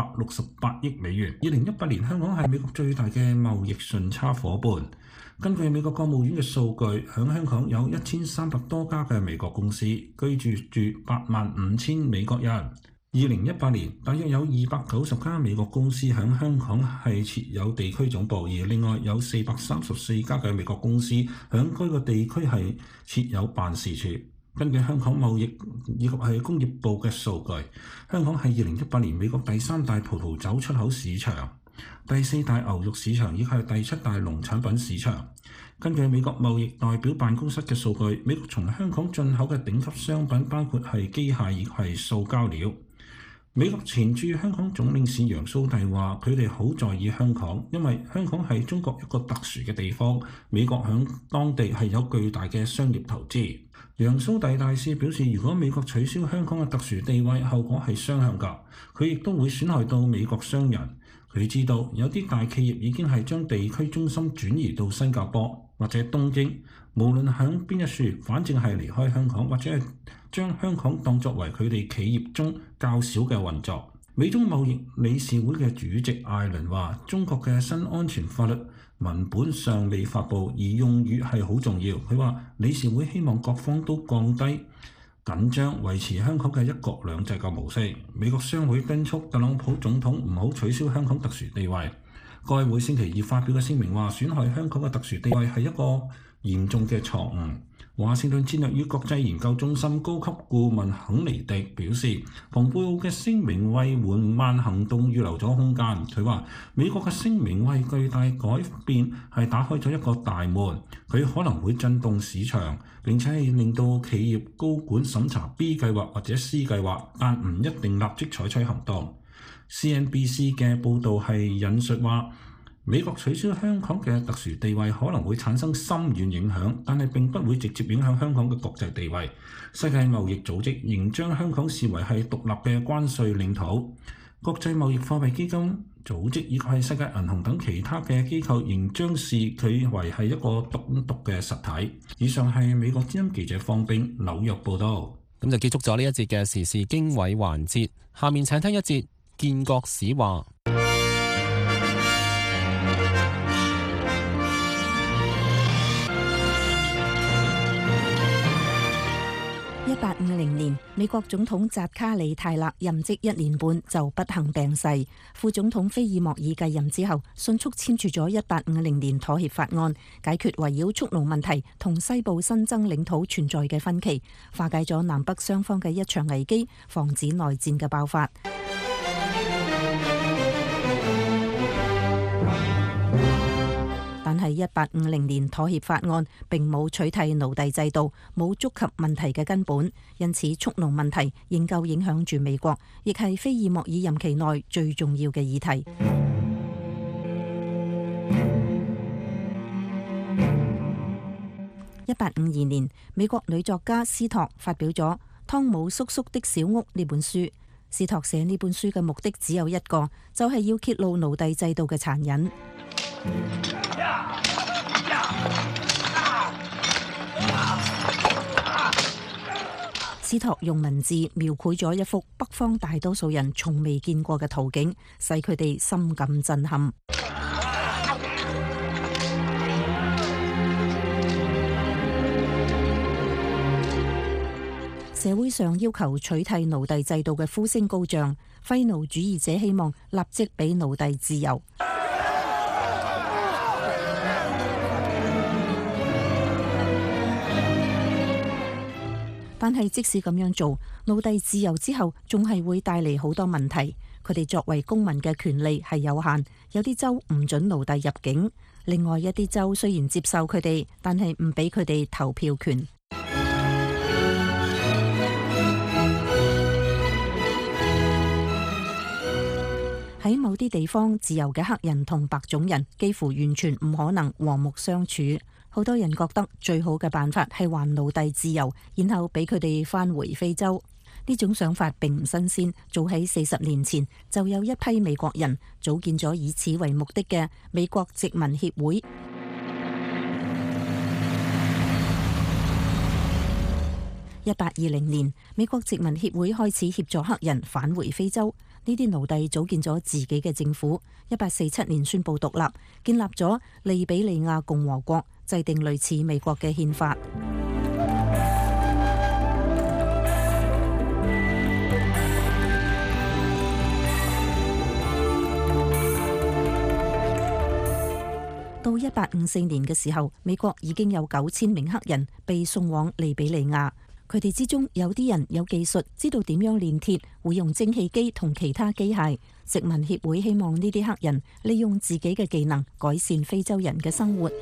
168億美元。2018年香港係美國最大嘅貿易順差夥伴。根據美國國務院嘅數據，喺香港有1300多家嘅美國公司，居住住85000美國人。2018年，大約有290家美國公司喺香港係設有地區總部，而另外有434家嘅美國公司喺該個地區係設有辦事處。根據香港貿易以及係工業部嘅數據，香港係2018年美國第3大葡萄酒出口市場、第4大牛肉市場以及係第7大農產品市場。根據美國貿易代表辦公室嘅數據，美國從香港進口嘅頂級商品包括係機械以及係塑膠料。美國前駐香港總領事楊蘇棣話：佢哋好在意香港，因為香港係中國一個特殊嘅地方，美國響當地係有巨大嘅商業投資。楊蘇棣大使表示，如果美國取消香港嘅特殊地位，後果係雙向㗎，佢亦都會損害到美國商人。佢知道有啲大企業已經係將地區中心轉移到新加坡或者東京，無論響邊一處，反正係離開香港或者係將香港當作為佢哋企業中較少嘅運作。美中貿易理事會嘅主席艾倫話：中國嘅新安全法律文本尚未發布，而用語係好重要。佢話理事會希望各方都降低緊張，維持香港嘅一國兩制嘅模式。美國商會敦促特朗普總統唔好取消香港特殊地位。該會星期二發表嘅聲明話，損害香港嘅特殊地位係一個嚴重嘅錯誤。華盛頓戰略與國際研究中心高級顧問肯尼迪表示，蓬佩奧嘅聲明為緩慢行動預留咗空間。佢話美國嘅聲明為巨大改變係打開咗一個大門，佢可能會震動市場，並且係令到企業高管審查 B 計劃或者 C 計劃，但唔一定立即採取行動。CNBC 嘅報導係引述話，美國取消香港嘅特殊地位可能會產生深遠影響，但係並不會直接影響香港嘅國際地位。世界貿易組織仍將香港視為係獨立嘅關稅領土。國際貿易貨幣基金組織以及係世界銀行等其他嘅機構仍將視佢為係一個獨嘅實體。以上係美國之音記者方冰紐約報道。 咁就結束咗呢一節嘅時事經緯環節，下面請聽一節建國史話。 1850年，美國總統扎卡里泰勒任職1年半就不幸病逝，副總統菲爾莫爾繼任之後，迅速簽署咗1850年妥協法案，解決圍繞蓄奴問題同西部新增領土存在嘅分歧，化解咗南北雙方嘅一場危機，防止內戰嘅爆發。但係係1850年妥協法案並冇取締奴隸制度，冇觸及問題嘅根本，因此蓄奴問題仍舊影響住美國，亦係菲爾莫爾任期內最重要嘅議題。1852年，美國女作家斯托發表咗《湯姆叔叔的小屋》呢本書。斯托寫呢本書嘅目的只有一個，就係要揭露奴隸制度嘅殘忍。斯托用文字描繪咗一幅北方大多數人從未見過嘅圖景，使佢哋深感震撼。社會上要求取締奴隸制度嘅呼聲高漲，廢奴主義者希望立即俾奴隸自由。但係即使咁樣做，奴隸自由之後，仲係會帶嚟好多問題。佢哋作為公民嘅權利係有限，有啲州唔准奴隸入境，另外一啲州雖然接受佢哋，但係唔俾佢哋投票權。喺某啲地方，自由嘅黑人同白種人幾乎完全唔可能和睦相處。好多人覺得最好嘅辦法係還奴隸自由，然後俾佢哋返回非洲。呢種想法並唔新鮮，早喺40年前就有一批美國人組建咗以此為目的嘅美國殖民協會。1820年，美國殖民協會開始協助黑人返回非洲。呢啲奴隸組建咗自己嘅政府。1847年宣布獨立，建立咗利比里亞共和國，制定類似美國嘅憲法。到1854年嘅時候，美國已經有9000名黑人被送往利比里亞。佢哋之中有啲人有技術，知道點樣煉鐵，會用蒸汽機同其他機械。殖民協會希望呢啲黑人利用自己嘅技能改善非洲人嘅生活。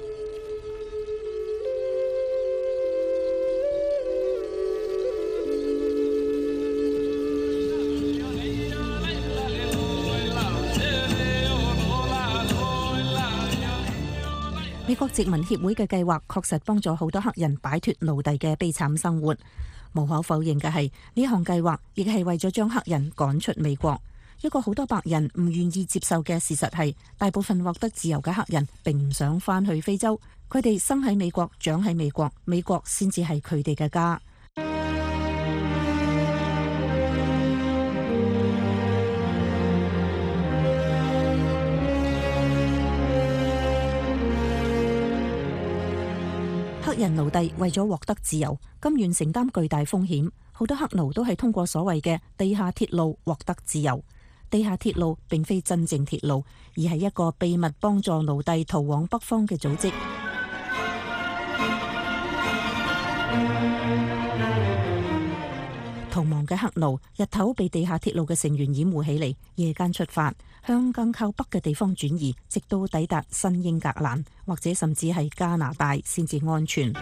美國殖民協會嘅計劃確實幫助好多黑人擺脫奴隸嘅悲慘生活。無可否認嘅係，呢項計劃亦係為咗將黑人趕出美國。一個好多白人唔願意接受嘅事實係，大部分獲得自由嘅黑人並唔想返去非洲。佢哋生喺美國，長喺美國，美國先至係佢哋嘅家。黑人奴隸為咗獲得自由，甘願承擔巨大風險。好多黑奴都係通過所謂嘅地下鐵路獲得自由。地下鐵路並非真正鐵路，而係一個秘密幫助奴隸逃往北方嘅組織。逃亡嘅黑奴日頭被地下鐵路嘅成員掩護起嚟，夜間出發，向更靠北嘅地方轉移，直到抵達新英格蘭或者甚至係加拿大先至安全。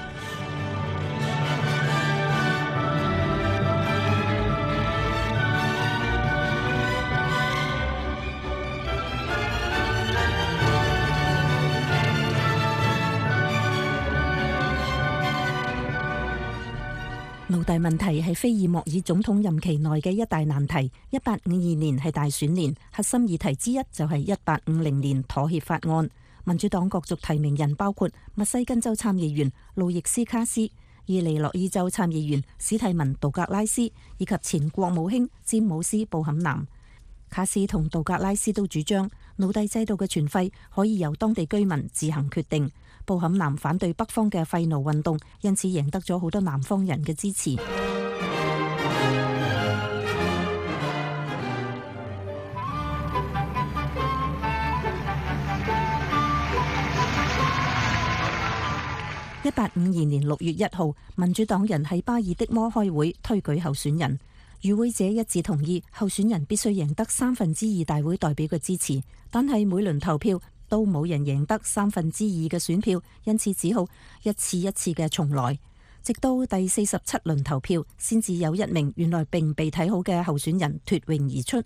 奴隸問題係菲爾莫爾總統任期內嘅一大難題。1852年係大選年，核心議題之一就係1850年妥協法案。民主黨角逐提名人包括密西根州參議員路易斯卡斯、伊利諾伊州參議員史蒂文杜格拉斯以及前國務卿詹姆斯布坎南。卡斯同杜格拉斯都主張奴隸制度嘅存廢可以由當地居民自行決定。布坎南反對北方嘅廢奴運動，因此贏得咗好多南方人嘅支持。1852年6月1號，民主黨人喺巴爾的摩開會推舉候選人，與會者一致同意候選人必須贏得2/3大會代表嘅支持，但係每輪投票都冇人贏得2/3嘅選票，因此只好一次一次嘅重來，直到第47輪投票，先至有一名原來並被睇好嘅候選人脫穎而出。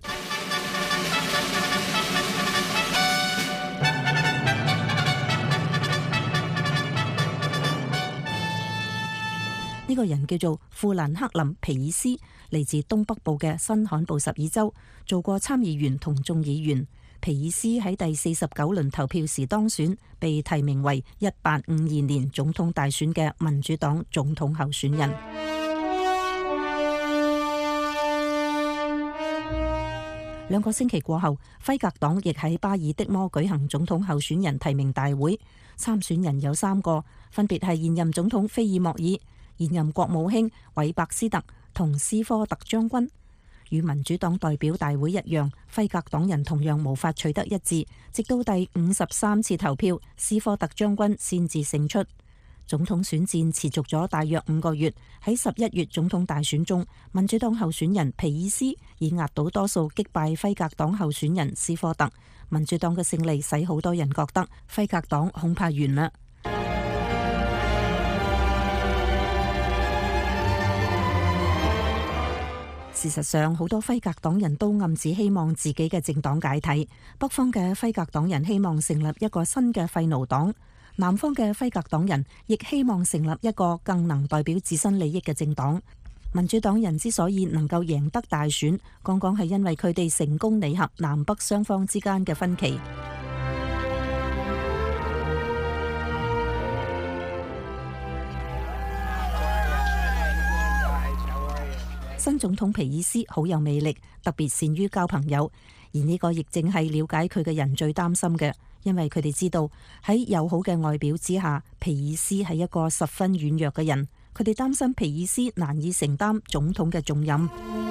呢個人叫做富蘭克林·皮爾斯，嚟自東北部嘅新罕布什爾州，做過參議員同眾議員。皮爾斯喺第49輪投票時當選，被提名為1852年總統大選嘅民主黨總統候選人。2個星期過後，輝格黨亦喺巴爾的摩舉行總統候選人提名大會，參選人有3個，分別係現任總統菲爾莫爾、現任國務卿韋伯斯特同斯科特將軍。與民主黨代表大會一樣，輝格黨人同樣無法取得一致，直到第53次投票，斯科特將軍先至勝出。總統選戰持續咗大約5個月，喺11月總統大選中，民主黨候選人皮爾斯以壓倒多數擊敗輝格黨候選人斯科特。民主黨嘅勝利使好多人覺得輝格黨恐怕完啦。事實上，好多輝格黨人都暗自希望自己嘅政黨解體。北方嘅輝格黨人希望成立一個新嘅廢奴黨，南方嘅輝格黨人亦希望成立一個更能代表自身利益嘅政黨。民主黨人之所以能夠贏得大選，剛剛係因為佢哋成功彌合南北雙方之間嘅分歧。新總統皮爾斯好有魅力，特別善於交朋友，而呢個亦正係了解佢嘅人最擔心嘅，因為佢哋知道喺友好嘅外表之下，皮爾斯係一個十分軟弱嘅人，佢哋擔心皮爾斯難以承擔總統嘅重任。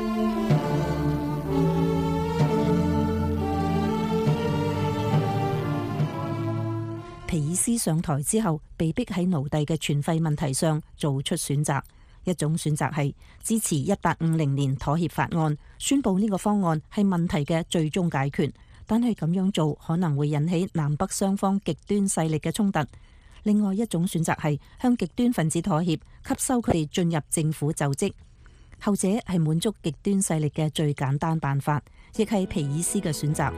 皮爾斯上台之後，被逼喺奴隸嘅存廢問題上做出選擇。一種選擇係支持1850年妥協法案，宣佈呢個方案係問題嘅最終解決，但係咁樣做可能會引起南北雙方極端勢力嘅衝突。另外一種選擇係向極端分子妥協，吸收佢哋進入政府就職，後者係滿足極端勢力嘅最簡單辦法，亦係皮爾斯嘅選擇。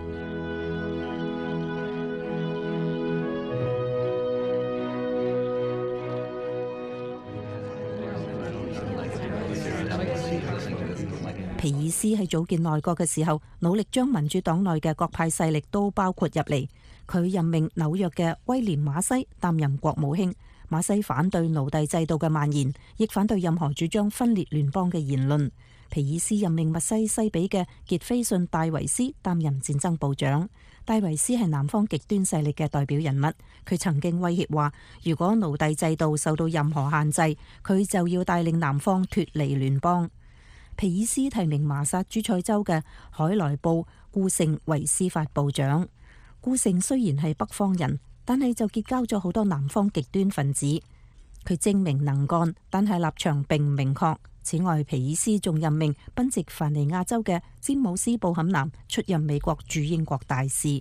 皮爾斯喺組建內閣嘅時候，努力將民主黨內嘅各派勢力都包括入嚟。佢任命紐約嘅威廉馬西擔任國務卿。馬西反對奴隸制度嘅蔓延，亦反對任何主張分裂聯邦嘅言論。皮爾斯任命密西西比嘅傑斐遜戴維斯擔任戰爭部長。戴維斯係南方極端勢力嘅代表人物，佢曾經威脅話，如果奴隸制度受到任何限制，佢就要帶領南方脫離聯邦。皮爾斯提名麻薩諸塞州嘅海萊布顧城為司法部長。顧城雖然係北方人，但係就結交咗好多南方極端分子。佢精明能幹，但係立場並唔明確。此外，皮爾斯仲任命賓夕凡尼亞州嘅詹姆斯布坎南出任美國駐英國大使。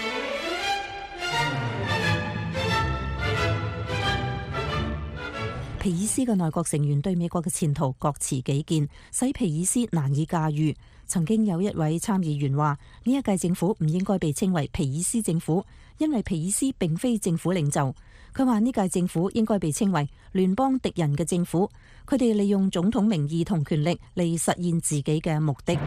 皮爾斯嘅內閣成員對美國嘅前途各持己見，使皮爾斯難以駕馭。曾經有一位參議員話：呢一屆政府唔應該被稱為皮爾斯政府，因為皮爾斯並非政府領袖。佢話呢屆政府應該被稱為聯邦敵人嘅政府，佢哋利用總統名義同權力嚟實現自己嘅目的。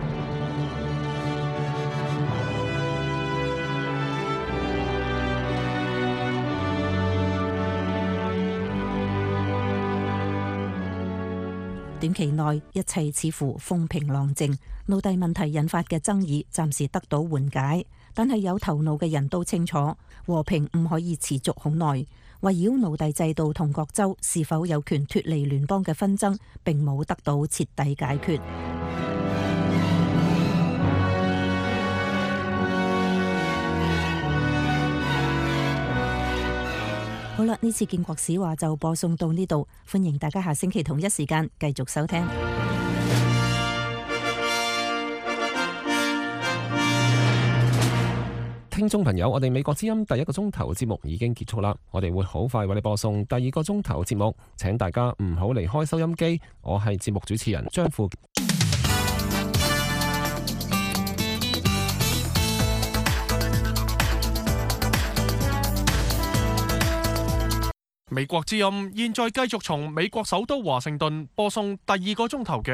短期內一切似乎風平浪靜，奴隸問題引發嘅爭議暫時得到緩解，但係有頭腦嘅人都清楚，和平唔可以持續好耐。圍繞奴隸制度同各州是否有權脫離聯邦嘅紛爭並冇得到徹底解決。好啦，呢次建國史話就播送到呢度，歡迎大家下星期同一時間繼續收聽。 聽眾朋友，我哋美國之音第一個鐘頭節目已經結束啦，我哋會好快為你播送第二個鐘頭節目，請大家唔好離開收音機。我係節目主持人張富。 美國之音現在繼續從美國首都華盛頓播送第二個鐘頭嘅